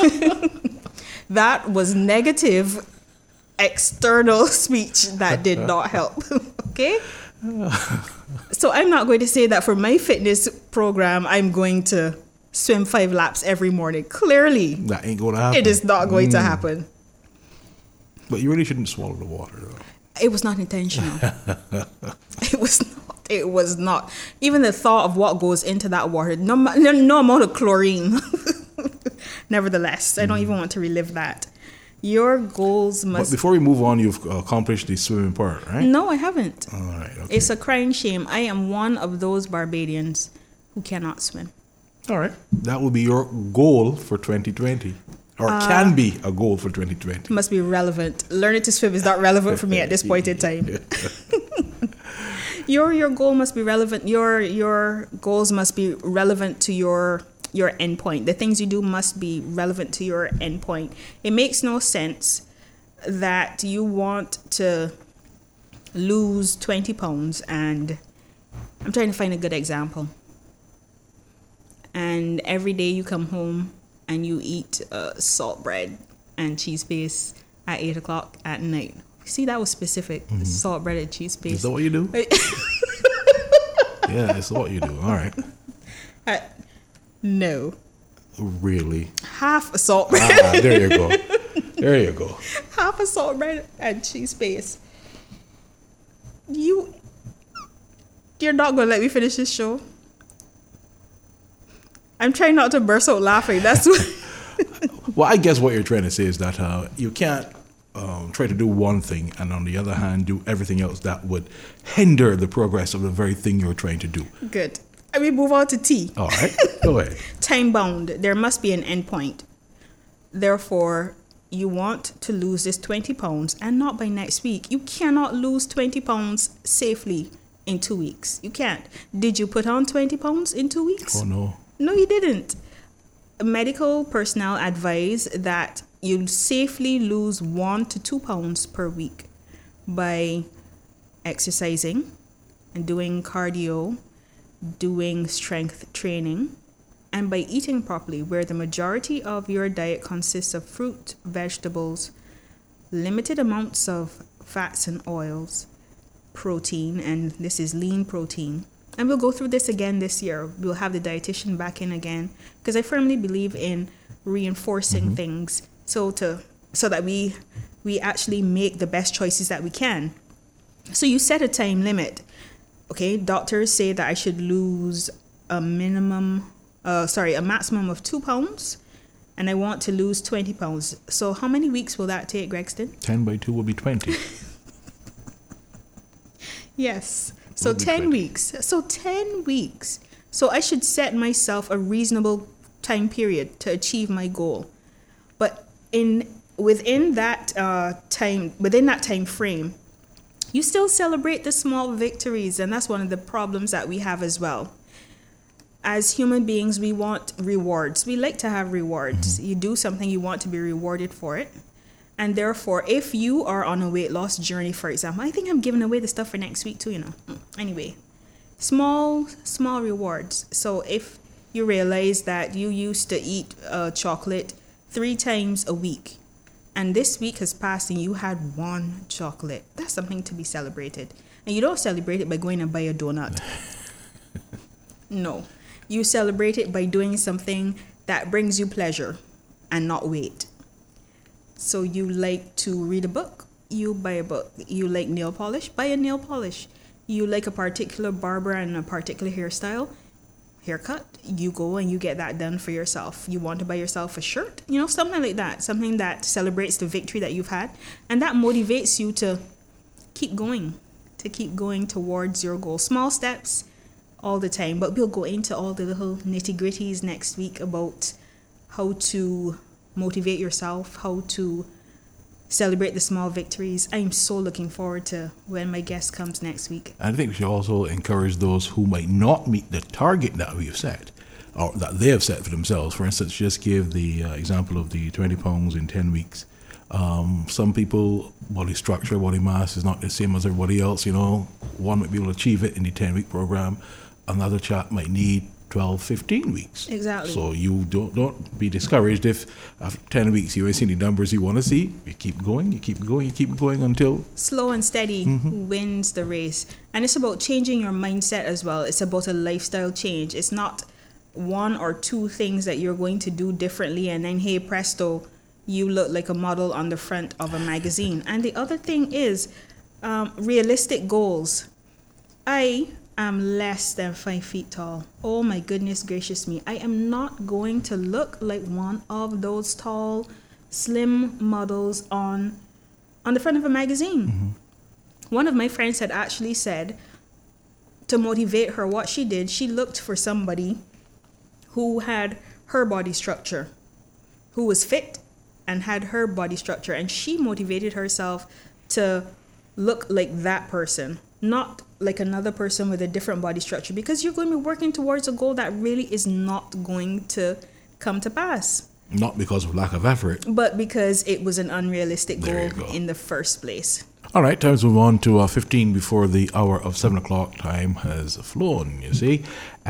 That was negative external speech that did not help. Okay? So I'm not going to say that for my fitness program, I'm going to swim five laps every morning. Clearly, That ain't going to happen. it is not going to happen. But you really shouldn't swallow the water, though. It was not intentional. It was not. It was not. Even the thought of what goes into that water, no, no, no amount of chlorine. Nevertheless, I don't even want to relive that. Your goals But must... before we move on, you've accomplished the swimming part, right? No, I haven't. All right, okay. It's a crying shame. I am one of those Barbadians who cannot swim. All right. That will be your goal for twenty twenty. Or Uh, can be a goal for twenty twenty. Must be relevant. Learning to swim is not relevant for me at this point in time. your your goal must be relevant. Your your goals must be relevant to your your endpoint. The things you do must be relevant to your endpoint. It makes no sense that you want to lose twenty pounds, and I'm trying to find a good example. And every day you come home and you eat uh, salt bread and cheese paste at eight o'clock at night. See, that was specific. Salt bread and cheese paste. Is that what you do? Yeah, it's what you do. All right. Uh, no. Really? Half a salt bread. Ah, there you go. There you go. Half a salt bread and cheese paste. You, you're not going to let me finish this show? I'm trying not to burst out laughing. That's what... Well, I guess what you're trying to say is that uh, you can't um, try to do one thing and on the other hand do everything else that would hinder the progress of the very thing you're trying to do. Good. I mean, move on to tea. All right. Go ahead. Time bound. There must be an endpoint. Therefore, you want to lose this twenty pounds and not by next week. You cannot lose twenty pounds safely in two weeks. You can't. Did you put on twenty pounds in two weeks? Oh, no. No, you didn't. Medical personnel advise that you safely lose one to two pounds per week by exercising and doing cardio, doing strength training, and by eating properly, where the majority of your diet consists of fruit, vegetables, limited amounts of fats and oils, protein, and this is lean protein. And we'll go through this again this year. We'll have the dietitian back in again, because I firmly believe in reinforcing mm-hmm. things so to so that we we actually make the best choices that we can. So you set a time limit. Okay, doctors say that I should lose a minimum, uh, sorry, a maximum of two pounds, and I want to lose twenty pounds. So how many weeks will that take, Gregston? ten by two will be twenty. Yes. So ten weeks. So ten weeks. So I should set myself a reasonable time period to achieve my goal. But in within that uh, time, within that time frame, you still celebrate the small victories, and that's one of the problems that we have as well. As human beings, we want rewards. We like to have rewards. Mm-hmm. You do something, you want to be rewarded for it. And therefore, if you are on a weight loss journey, for example, I think I'm giving away the stuff for next week too, you know. Anyway, small, small rewards. So if you realize that you used to eat uh, chocolate three times a week. And this week has passed and you had one chocolate. That's something to be celebrated. And you don't celebrate it by going and buy a donut. No. You celebrate it by doing something that brings you pleasure and not weight. So you like to read a book, you buy a book. You like nail polish, buy a nail polish. You like a particular barber and a particular hairstyle, haircut, you go and you get that done for yourself. You want to buy yourself a shirt, you know, something like that. Something that celebrates the victory that you've had. And that motivates you to keep going, to keep going towards your goal. Small steps all the time. But we'll go into all the little nitty-gritties next week about how to motivate yourself, how to celebrate the small victories. I'm so looking forward to when my guest comes next week. I think we should also encourage those who might not meet the target that we've set, or that they have set for themselves. For instance, just give the uh, example of the twenty pounds in ten weeks. Um, some people, body structure, body mass is not the same as everybody else. You know, one might be able to achieve it in the ten-week program. Another chap might need twelve, fifteen weeks. Exactly. So you don't don't be discouraged if after ten weeks you ain't seen the numbers you want to see. You keep going, you keep going, you keep going until... Slow and steady mm-hmm. wins the race. And it's about changing your mindset as well. It's about a lifestyle change. It's not one or two things that you're going to do differently and then, hey, presto, you look like a model on the front of a magazine. And the other thing is um, realistic goals. I... I'm less than five feet tall. Oh my goodness gracious me. I am not going to look like one of those tall, slim models on on the front of a magazine. Mm-hmm. One of my friends had actually said to motivate her what she did, she looked for somebody who had her body structure, who was fit and had her body structure. And she motivated herself to look like that person, not like another person with a different body structure, because you're going to be working towards a goal that really is not going to come to pass. Not because of lack of effort, but because it was an unrealistic there goal in the first place. All right, time to move on to uh, fifteen before the hour of seven o'clock time has flown, you see.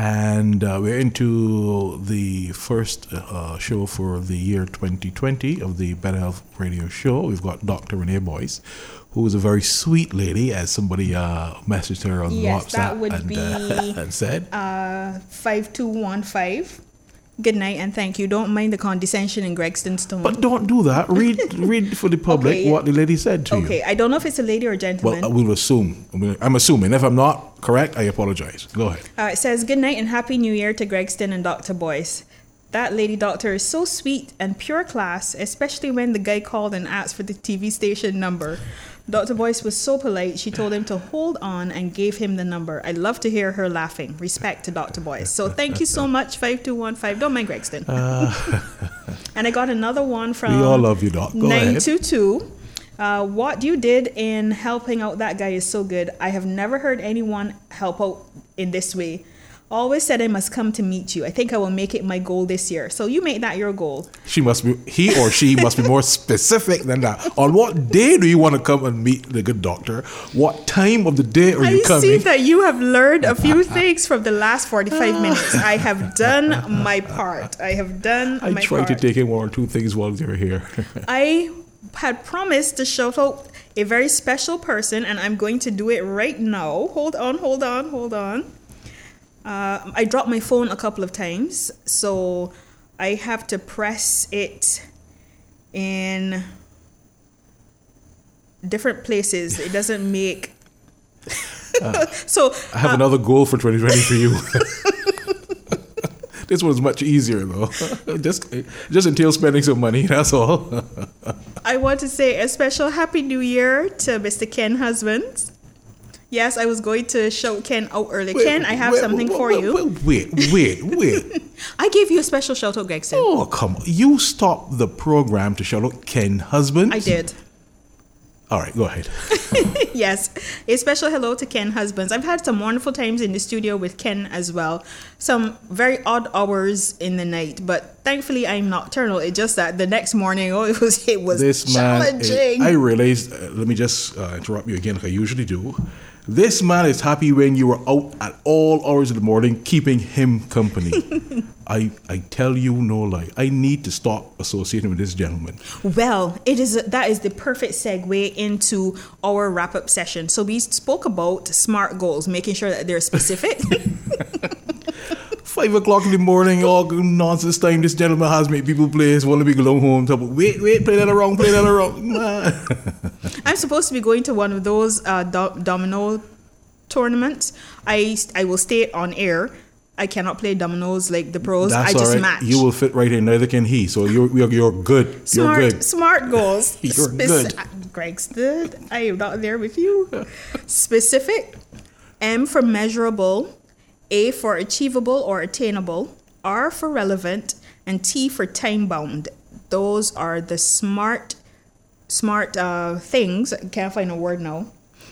And uh, we're into the first uh, show for the year twenty twenty of the Better Health Radio Show. We've got Doctor Renee Boyce, who is a very sweet lady, as somebody uh, messaged her on yes, WhatsApp that would and, be, uh, and said. Uh, five two one five. Good night and thank you. Don't mind the condescension in Gregston's tone. But don't do that. Read read for the public okay, yeah. what the lady said to okay. you. Okay, I don't know if it's a lady or a gentleman. Well, we'll assume. I'm assuming. If I'm not correct, I apologize. Go ahead. Uh, it says, good night and happy new year to Gregston and Doctor Boyce. That lady doctor is so sweet and pure class, especially when the guy called and asked for the T V station number. Doctor Boyce was so polite, she told him to hold on and gave him the number. I love to hear her laughing. Respect to Doctor Boyce. So thank you so much, five two one five. Don't mind Gregston. Uh, and I got another one from we all love you, Doc. Go nine two two. Uh, what you did in helping out that guy is so good. I have never heard anyone help out in this way. Always said I must come to meet you. I think I will make it my goal this year. So you make that your goal. She must be, he or she must be more specific than that. On what day do you want to come and meet the good doctor? What time of the day are you I coming? I see that you have learned a few things from the last forty-five minutes. I have done my part. I have done I my part. I tried to take in one or two things while you're here. I had promised to shout out a very special person, and I'm going to do it right now. Hold on, hold on, hold on. Uh, I dropped my phone a couple of times, so I have to press it in different places. It doesn't make... uh, so I have uh, another goal for twenty twenty for you. This one's much easier, though. just, just entails spending some money, that's all. I want to say a special Happy New Year to Mister Ken Husbands. Yes, I was going to shout Ken out earlier. Wait, Ken, I have wait, something wait, for wait, you. Wait, wait, wait. I gave you a special shout out, Gregson. Oh, come on. You stopped the program to shout out Ken Husbands? I did. All right, go ahead. Yes, a special hello to Ken Husbands. I've had some wonderful times in the studio with Ken as well. Some very odd hours in the night, but thankfully I'm nocturnal. It's just that the next morning, oh, it was it was This man, challenging. I realized, uh, let me just uh, interrupt you again, like I usually do. This man is happy when you were out at all hours of the morning, keeping him company. I I tell you no lie. I need to stop associating with this gentleman. Well, it is that is the perfect segue into our wrap up session. So we spoke about SMART goals, making sure that they're specific. Five o'clock in the morning, all good nonsense time. This gentleman has made people play. Want to be going home. Talk about, wait, wait, play that around, play that around. I'm supposed to be going to one of those uh, do- domino tournaments. I I will stay on air. I cannot play dominoes like the pros. That's I just all right. match. You will fit right in. Neither can he. So you're you're, you're good. Smart, you're good. smart goals. You're good. Greg's good. I am not there with you. Specific. M for measurable. A for achievable or attainable. R for relevant. And T for time bound. Those are the smart, smart uh, things. I can't find a word now.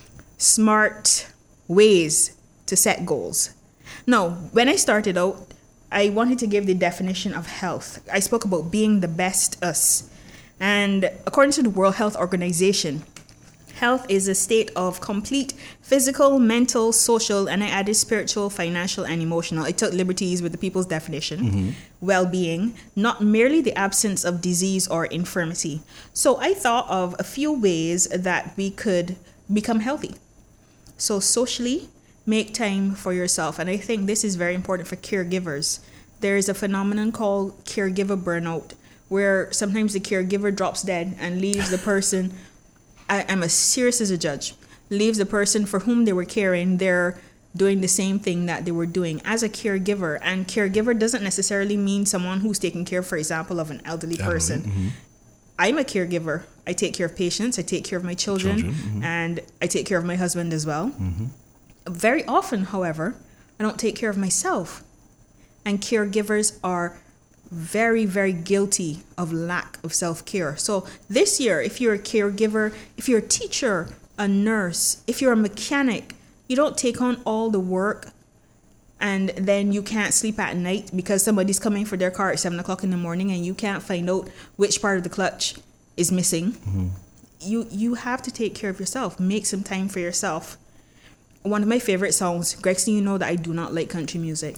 Smart ways to set goals. Now, when I started out, I wanted to give the definition of health. I spoke about being the best us. And according to the World Health Organization, health is a state of complete physical, mental, social, and I added spiritual, financial, and emotional. I took liberties with the people's definition. Mm-hmm. Well-being, not merely the absence of disease or infirmity. So I thought of a few ways that we could become healthy. So socially, make time for yourself. And I think this is very important for caregivers. There is a phenomenon called caregiver burnout, where sometimes the caregiver drops dead and leaves the person, I, I'm as serious as a judge, leaves the person for whom they were caring. They're doing the same thing that they were doing as a caregiver. And caregiver doesn't necessarily mean someone who's taking care, for example, of an elderly person. Mm-hmm. I'm a caregiver. I take care of patients. I take care of my children. children mm-hmm. And I take care of my husband as well. Mm-hmm. Very often, however, I don't take care of myself. And caregivers are very, very guilty of lack of self-care. So this year, if you're a caregiver, if you're a teacher, a nurse, if you're a mechanic, you don't take on all the work and then you can't sleep at night because somebody's coming for their car at seven o'clock in the morning and you can't find out which part of the clutch is missing. Mm-hmm. You, you have to take care of yourself. Make some time for yourself. One of my favorite songs, Gregson, you know that I do not like country music.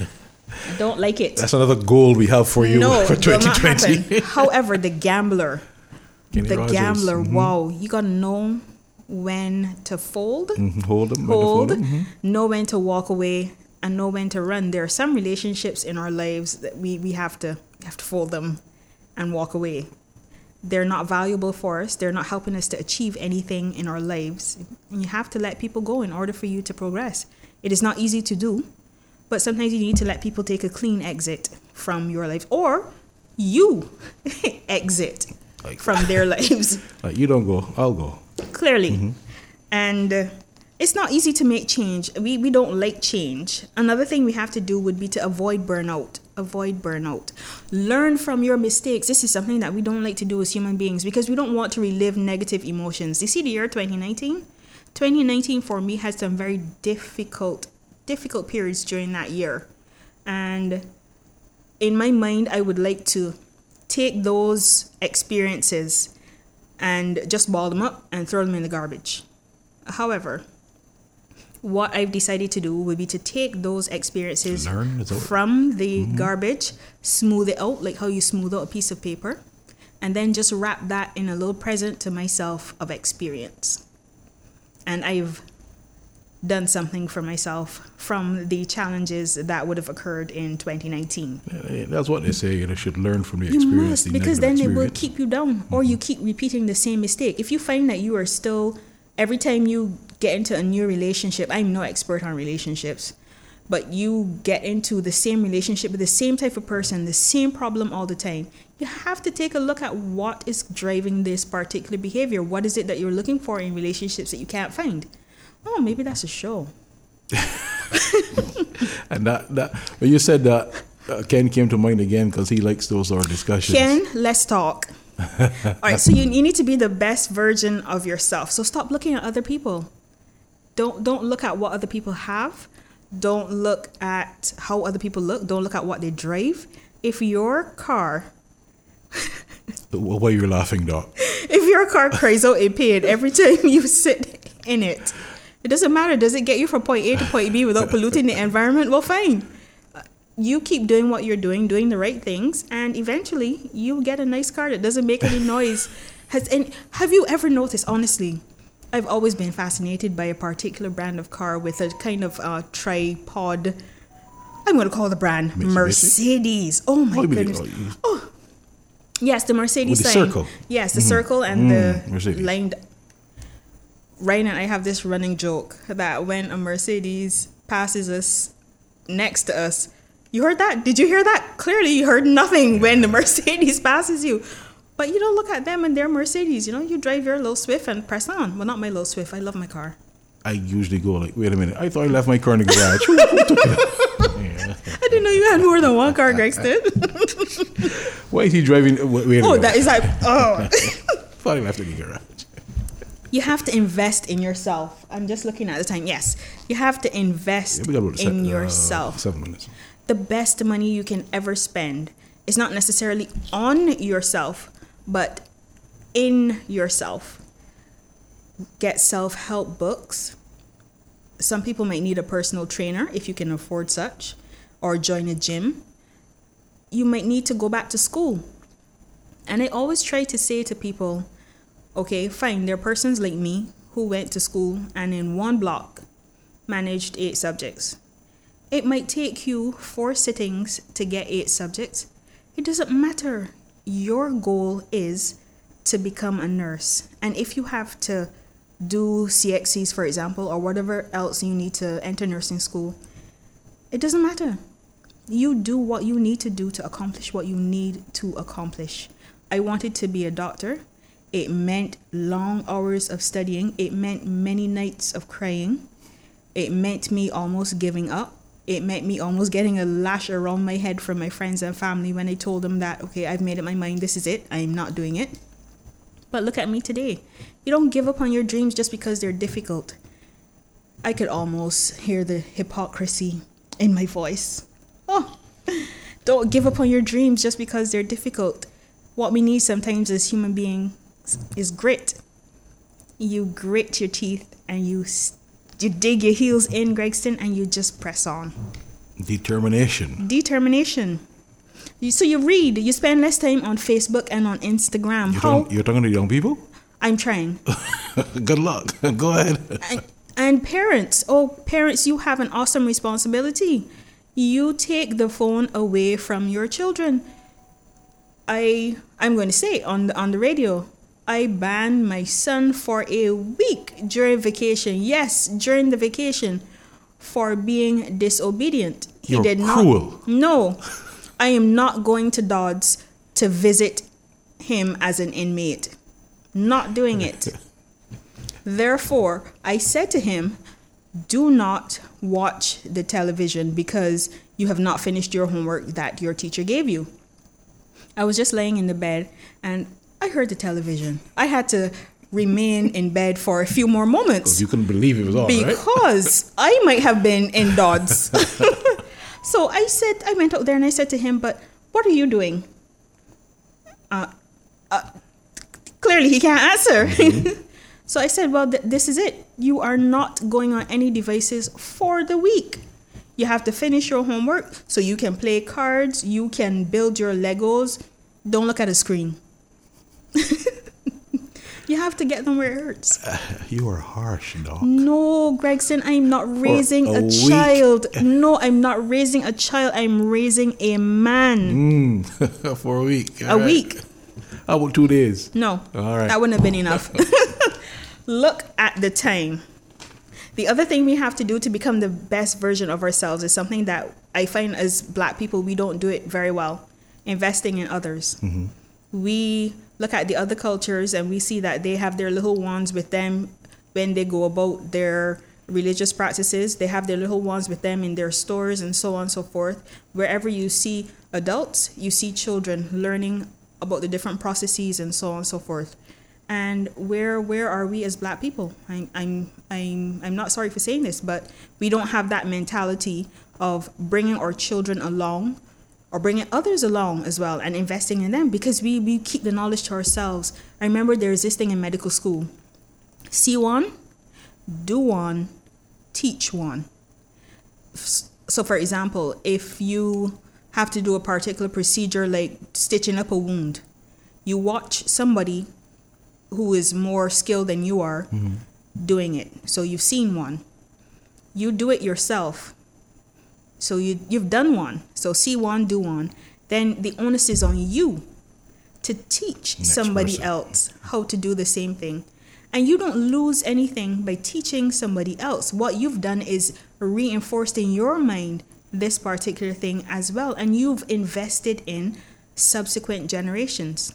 I don't like it. That's another goal we have for you no, for twenty twenty. However, The Gambler, Kenny The Rogers. Gambler, Mm-hmm. wow, you got to know when to fold, mm-hmm. hold them, hold, when mm-hmm. know when to walk away, and know when to run. There are some relationships in our lives that we, we have to have to fold them and walk away. They're not valuable for us. They're not helping us to achieve anything in our lives. And you have to let people go in order for you to progress. It is not easy to do, but sometimes you need to let people take a clean exit from your life, or you exit like, from their lives. Like, you don't go, I'll go. Clearly. Mm-hmm. And uh, it's not easy to make change. We we don't like change. Another thing we have to do would be to avoid burnout. Avoid burnout. Learn from your mistakes. This is something that we don't like to do as human beings because we don't want to relive negative emotions. You see the year twenty nineteen? twenty nineteen for me had some very difficult, difficult periods during that year. And in my mind, I would like to take those experiences and just ball them up and throw them in the garbage. However, what I've decided to do would be to take those experiences from the mm-hmm. garbage, smooth it out like how you smooth out a piece of paper, and then just wrap that in a little present to myself of experience. And I've done something for myself from the challenges that would have occurred in twenty nineteen. Yeah, that's what they say. You should learn from the you experience. You must, the because then experience. It will keep you down, mm-hmm. or you keep repeating the same mistake. If you find that you are still, every time you get into a new relationship, I'm no expert on relationships, but you get into the same relationship with the same type of person, the same problem all the time, you have to take a look at what is driving this particular behavior. What is it that you're looking for in relationships that you can't find? Oh, maybe that's a show. And that, that when you said that, uh, Ken came to mind again because he likes those sort of discussions. Ken, let's talk. All right, so you, you need to be the best version of yourself. So stop looking at other people. Don't don't look at what other people have. Don't look at how other people look. Don't look at what they drive. if your car, Why are you laughing, Doc? if your car cries out in pain every time you sit in it, it doesn't matter. Does it get you from point A to point B without polluting the environment? Well, fine. You keep doing what you're doing, doing the right things, and eventually you'll get a nice car that doesn't make any noise. Has any, have you ever noticed, honestly, I've always been fascinated by a particular brand of car with a kind of uh, tripod. I'm going to call the brand Mitsubishi? Mercedes. Oh my Oh, you mean- goodness. oh, you- Oh, yes, the Mercedes With the sign. circle. Yes, the circle and the Mercedes. lined. Ryan and I have this running joke that when a Mercedes passes us next to us, you heard that? Did you hear that? Clearly, you heard nothing when the Mercedes passes you. But you don't look at them and their Mercedes. You know, you drive your little Swift and press on. Well, not my little Swift. I love my car. I usually go like, wait a minute, I thought I left my car in the garage. Who, who took it out? Yeah. I didn't know you had more than one car, Gregston. Why is he driving? Wait, wait a Oh, minute. that is like, oh. thought I left it in the garage. You have to invest in yourself. I'm just looking at the time. Yes, you have to invest Yeah, we got about se- in uh, yourself. seven minutes. The best money you can ever spend is not necessarily on yourself, but in yourself. Get self-help books. Some people might need a personal trainer if you can afford such, or join a gym. You might need to go back to school. And I always try to say to people, okay, fine, there are persons like me who went to school and in one block managed eight subjects. It might take you four sittings to get eight subjects. It doesn't matter. Your goal is to become a nurse. And if you have to do C X Cs, for example, or whatever else you need to enter nursing school, it doesn't matter. You do what you need to do to accomplish what you need to accomplish. I wanted to be a doctor. It meant long hours of studying. It meant many nights of crying. It meant me almost giving up. It meant me almost getting a lash around my head from my friends and family when I told them that, okay, I've made up my mind, this is it, I'm not doing it. But look at me today. You don't give up on your dreams just because they're difficult. I could almost hear the hypocrisy in my voice. Oh, don't give up on your dreams just because they're difficult. What we need sometimes as human beings is grit. You grit your teeth and you you dig your heels in, Gregston, and you just press on. Determination. Determination. You, so you read. You spend less time on Facebook and on Instagram. You're, How? talking, you're talking to young people? I'm trying. Good luck. Go ahead. and, and parents. Oh, parents, you have an awesome responsibility. You take the phone away from your children. I I'm going to say on the on the radio, I banned my son for a week during vacation. Yes, during the vacation, for being disobedient. He You're did cruel. not. No, I am not going to Dodds to visit him as an inmate. Not doing it. Therefore, I said to him, do not watch the television because you have not finished your homework that your teacher gave you. I was just laying in the bed and I heard the television. I had to remain in bed for a few more moments You couldn't believe it was on, right? because I might have been in Dodds. So I said, I went out there and I said to him, but what are you doing? Uh, uh, clearly he can't answer. Mm-hmm. So I said, well, th- this is it. You are not going on any devices for the week. You have to finish your homework so you can play cards. You can build your Legos. Don't look at a screen. You have to get them where it hurts. Uh, you are harsh, dog. No, Gregson, I'm not raising a a, week. child. No, I'm not raising a child. I'm raising a man. Mm. For a week. A All right. week. How about two days? No, All right. that wouldn't have been enough. Look at the time. The other thing we have to do to become the best version of ourselves is something that I find as Black people, we don't do it very well. Investing in others. Mm-hmm. We look at the other cultures and we see that they have their little ones with them when they go about their religious practices. They have their little ones with them in their stores and so on and so forth. Wherever you see adults, you see children learning about the different processes and so on and so forth. And where where are we as Black people? I'm I'm I'm I'm not sorry for saying this, but we don't have that mentality of bringing our children along or bringing others along as well and investing in them, because we, we keep the knowledge to ourselves. I remember there's this thing in medical school: see one, do one, teach one. So for example, if you have to do a particular procedure like stitching up a wound, you watch somebody who is more skilled than you are mm-hmm. doing it. So you've seen one. You do it yourself. So you, you've done one. So see one, do one. Then the onus is on you to teach Next somebody person. else how to do the same thing. And you don't lose anything by teaching somebody else. What you've done is reinforced in your mind this particular thing as well. And you've invested in subsequent generations.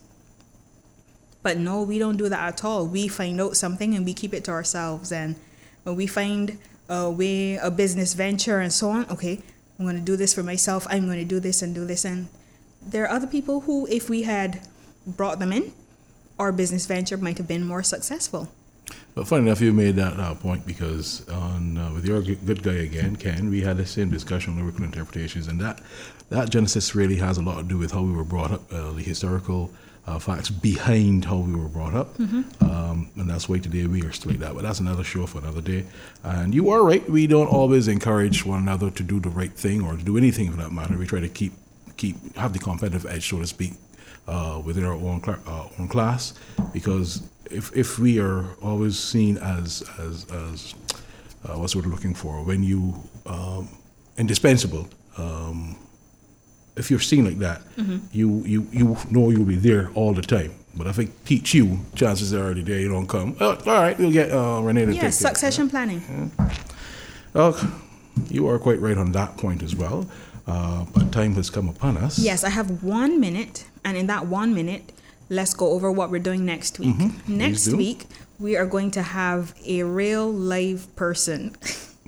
But no, we don't do that at all. We find out something and we keep it to ourselves. And when we find a way, a business venture and so on, okay, I'm going to do this for myself. I'm going to do this and do this. And there are other people who, if we had brought them in, our business venture might have been more successful. But funny enough, you made that uh, point, because on uh, with your good guy again, Ken, we had the same discussion on lyrical interpretations, and that that genesis really has a lot to do with how we were brought up, uh, the historical uh, facts behind how we were brought up, mm-hmm. um, and that's why today we are still like that. But that's another show for another day. And you are right; we don't always encourage one another to do the right thing or to do anything for that matter. We try to keep keep have the competitive edge, so to speak, Uh, within our own, cl- uh, own class, because if if we are always seen as as as uh, what's what we're looking for, when you um, indispensable, um, if you're seen like that, mm-hmm. you, you you know you'll be there all the time. But if I teach you, chances are the day you don't come. Oh, all right, we'll get uh, Renee to yeah, take succession it. planning. Yeah. Well, you are quite right on that point as well. Uh, but time has come upon us. Yes, I have one minute, and in that one minute, let's go over what we're doing next week. Mm-hmm. Next week, we are going to have a real live person.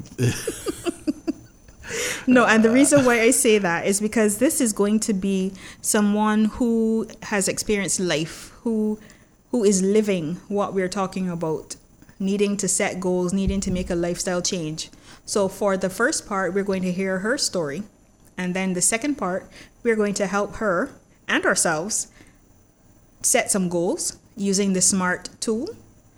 No, and the reason why I say that is because this is going to be someone who has experienced life, who who is living what we're talking about, needing to set goals, needing to make a lifestyle change. So for the first part, we're going to hear her story. And then the second part, we're going to help her and ourselves set some goals using the SMART tool.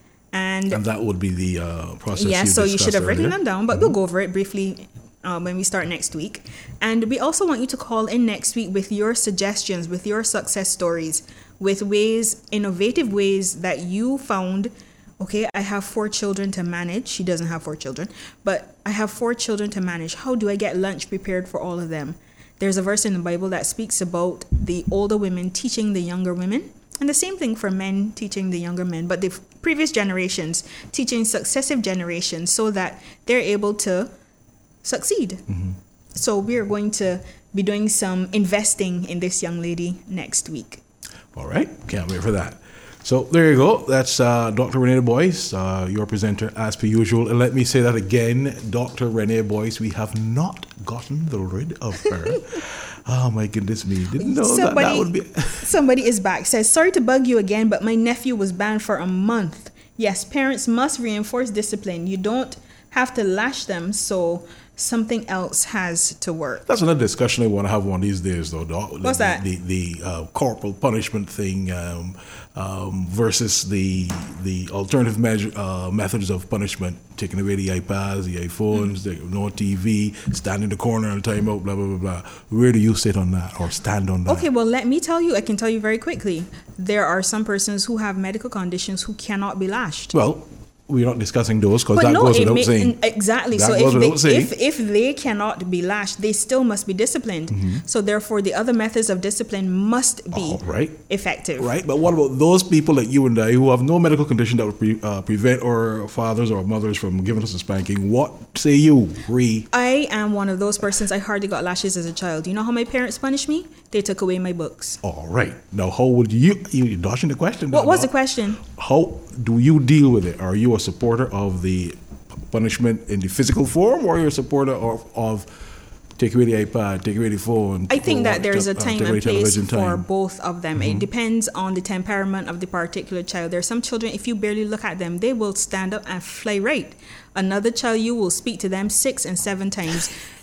And, and that would be the uh, process. Yeah, you so you should have earlier. written them down, but mm-hmm. we'll go over it briefly uh, when we start next week. And we also want you to call in next week with your suggestions, with your success stories, with ways, innovative ways that you found. Okay, I have four children to manage. She doesn't have four children, but I have four children to manage. How do I get lunch prepared for all of them? There's a verse in the Bible that speaks about the older women teaching the younger women, and the same thing for men teaching the younger men, but the previous generations teaching successive generations so that they're able to succeed. Mm-hmm. So we're going to be doing some investing in this young lady next week. All right, can't wait for that. So there you go. That's uh, Doctor Renee Boyce, uh, your presenter as per usual. And let me say that again, Doctor Renee Boyce. We have not gotten the rid of her. Oh my goodness me! Didn't know somebody, that, that would be. Somebody is back. Says, sorry to bug you again, but my nephew was banned for a month. Yes, parents must reinforce discipline. You don't have to lash them, so something else has to work. That's another discussion I want to have one of these days, though, Doc. What's the, that? The the, the uh, corporal punishment thing um, um, versus the the alternative measure, uh, methods of punishment, taking away the iPads, the iPhones, mm-hmm. the, no T V, stand in the corner and time out, blah, blah, blah, blah. Where do you sit on that or stand on that? Okay, well, let me tell you, I can tell you very quickly. There are some persons who have medical conditions who cannot be lashed. Well, we're not discussing those because that no, goes without may, saying. Exactly. That so goes if they, saying. if if they cannot be lashed, they still must be disciplined. Mm-hmm. So therefore, the other methods of discipline must be oh, right. effective. Right. But what about those people like you and I who have no medical condition that would pre, uh, prevent our fathers or mothers from giving us a spanking? What say you, Ree? I am one of those persons. I hardly got lashes as a child. You know how my parents punished me? They took away my books. All right. Now, how would you? You're dodging the question. What was the question? How do you deal with it? Are you a supporter of the punishment in the physical form, or are you a supporter of, of take away the iPad, take away the phone? I think that there's a time uh, and place for time. both of them. Mm-hmm. It depends on the temperament of the particular child. There are some children, if you barely look at them, they will stand up and fly right. Another child, you will speak to them six and seven times.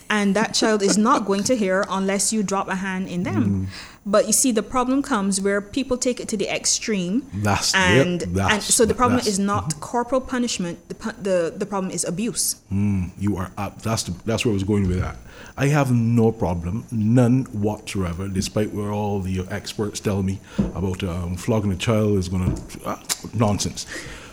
and that child is not going to hear unless you drop a hand in them. Mm. But you see, the problem comes where people take it to the extreme. That's and, yep, that's, and so the problem is not mm-hmm. corporal punishment. The, the the problem is abuse. Mm, you are up. That's the, that's where I was going with that. I have no problem, none whatsoever, despite where all the experts tell me about um, flogging a child is going to uh, nonsense.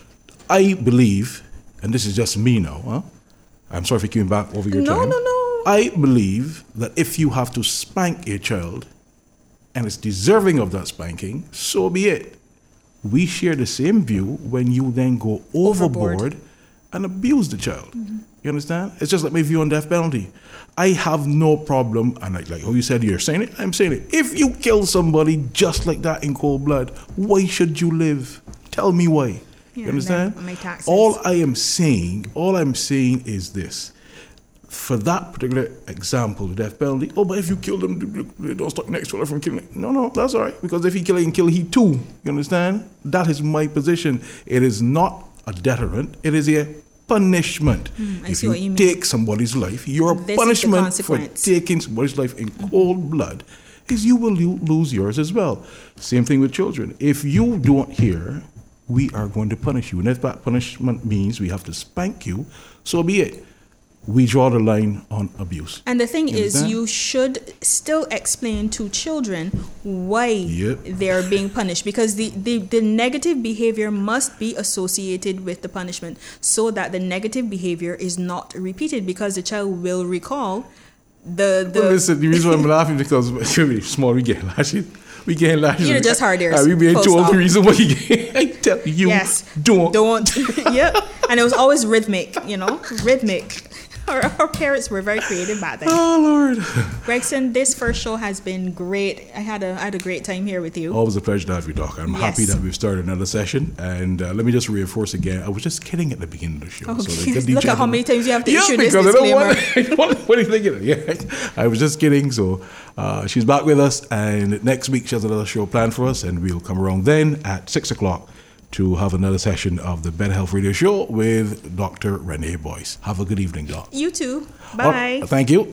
I believe, and this is just me now. Huh? I'm sorry for keeping back over your no, time. No, no, no. I believe that if you have to spank a child, and it's deserving of that spanking, so be it. We share the same view when you then go overboard, overboard. and abuse the child. Mm-hmm. You understand? It's just like my view on death penalty. I have no problem, and I, like how you said you're saying it, I'm saying it. If you kill somebody just like that in cold blood, why should you live? Tell me why. Yeah, you understand? My taxes. All I am saying, all I'm saying is this. For that particular example, the death penalty, oh, but if you kill them, they don't stop next to from killing. No, no, that's all right. Because if he kill, he can kill he too. You understand? That is my position. It is not a deterrent. It is a punishment. Mm, I if see you, what you mean. take somebody's life, your this punishment for taking somebody's life in mm-hmm. cold blood is you will lose yours as well. Same thing with children. If you don't hear, we are going to punish you. And if that punishment means we have to spank you, so be it. We draw the line on abuse. And the thing you is, understand? you should still explain to children why yep. they're being punished, because the, the, the negative behavior must be associated with the punishment so that the negative behavior is not repeated, because the child will recall the... the well, listen, the reason why I'm laughing is because we're small, we get lashes. We get lashes. You're just hard ears. Uh, we being told the reason why you get. I tell you, yes. don't. Don't. Yep. And it was always rhythmic, you know, rhythmic. Our, our parents were very creative back then. Oh, Lord. Gregson, this first show has been great. I had a I had a great time here with you. Always a pleasure to have you, Doc. I'm yes. happy that we've started another session. And uh, let me just reinforce again, I was just kidding at the beginning of the show. Okay. So Look at how many times you have to yeah, issue this because disclaimer. I don't want, what are you thinking? Yeah, I was just kidding. So uh, she's back with us. And next week she has another show planned for us. And we'll come around then at six o'clock. To have another session of the Better Health Radio Show with Doctor Renee Boyce. Have a good evening, Doc. You too. Bye. Oh, thank you.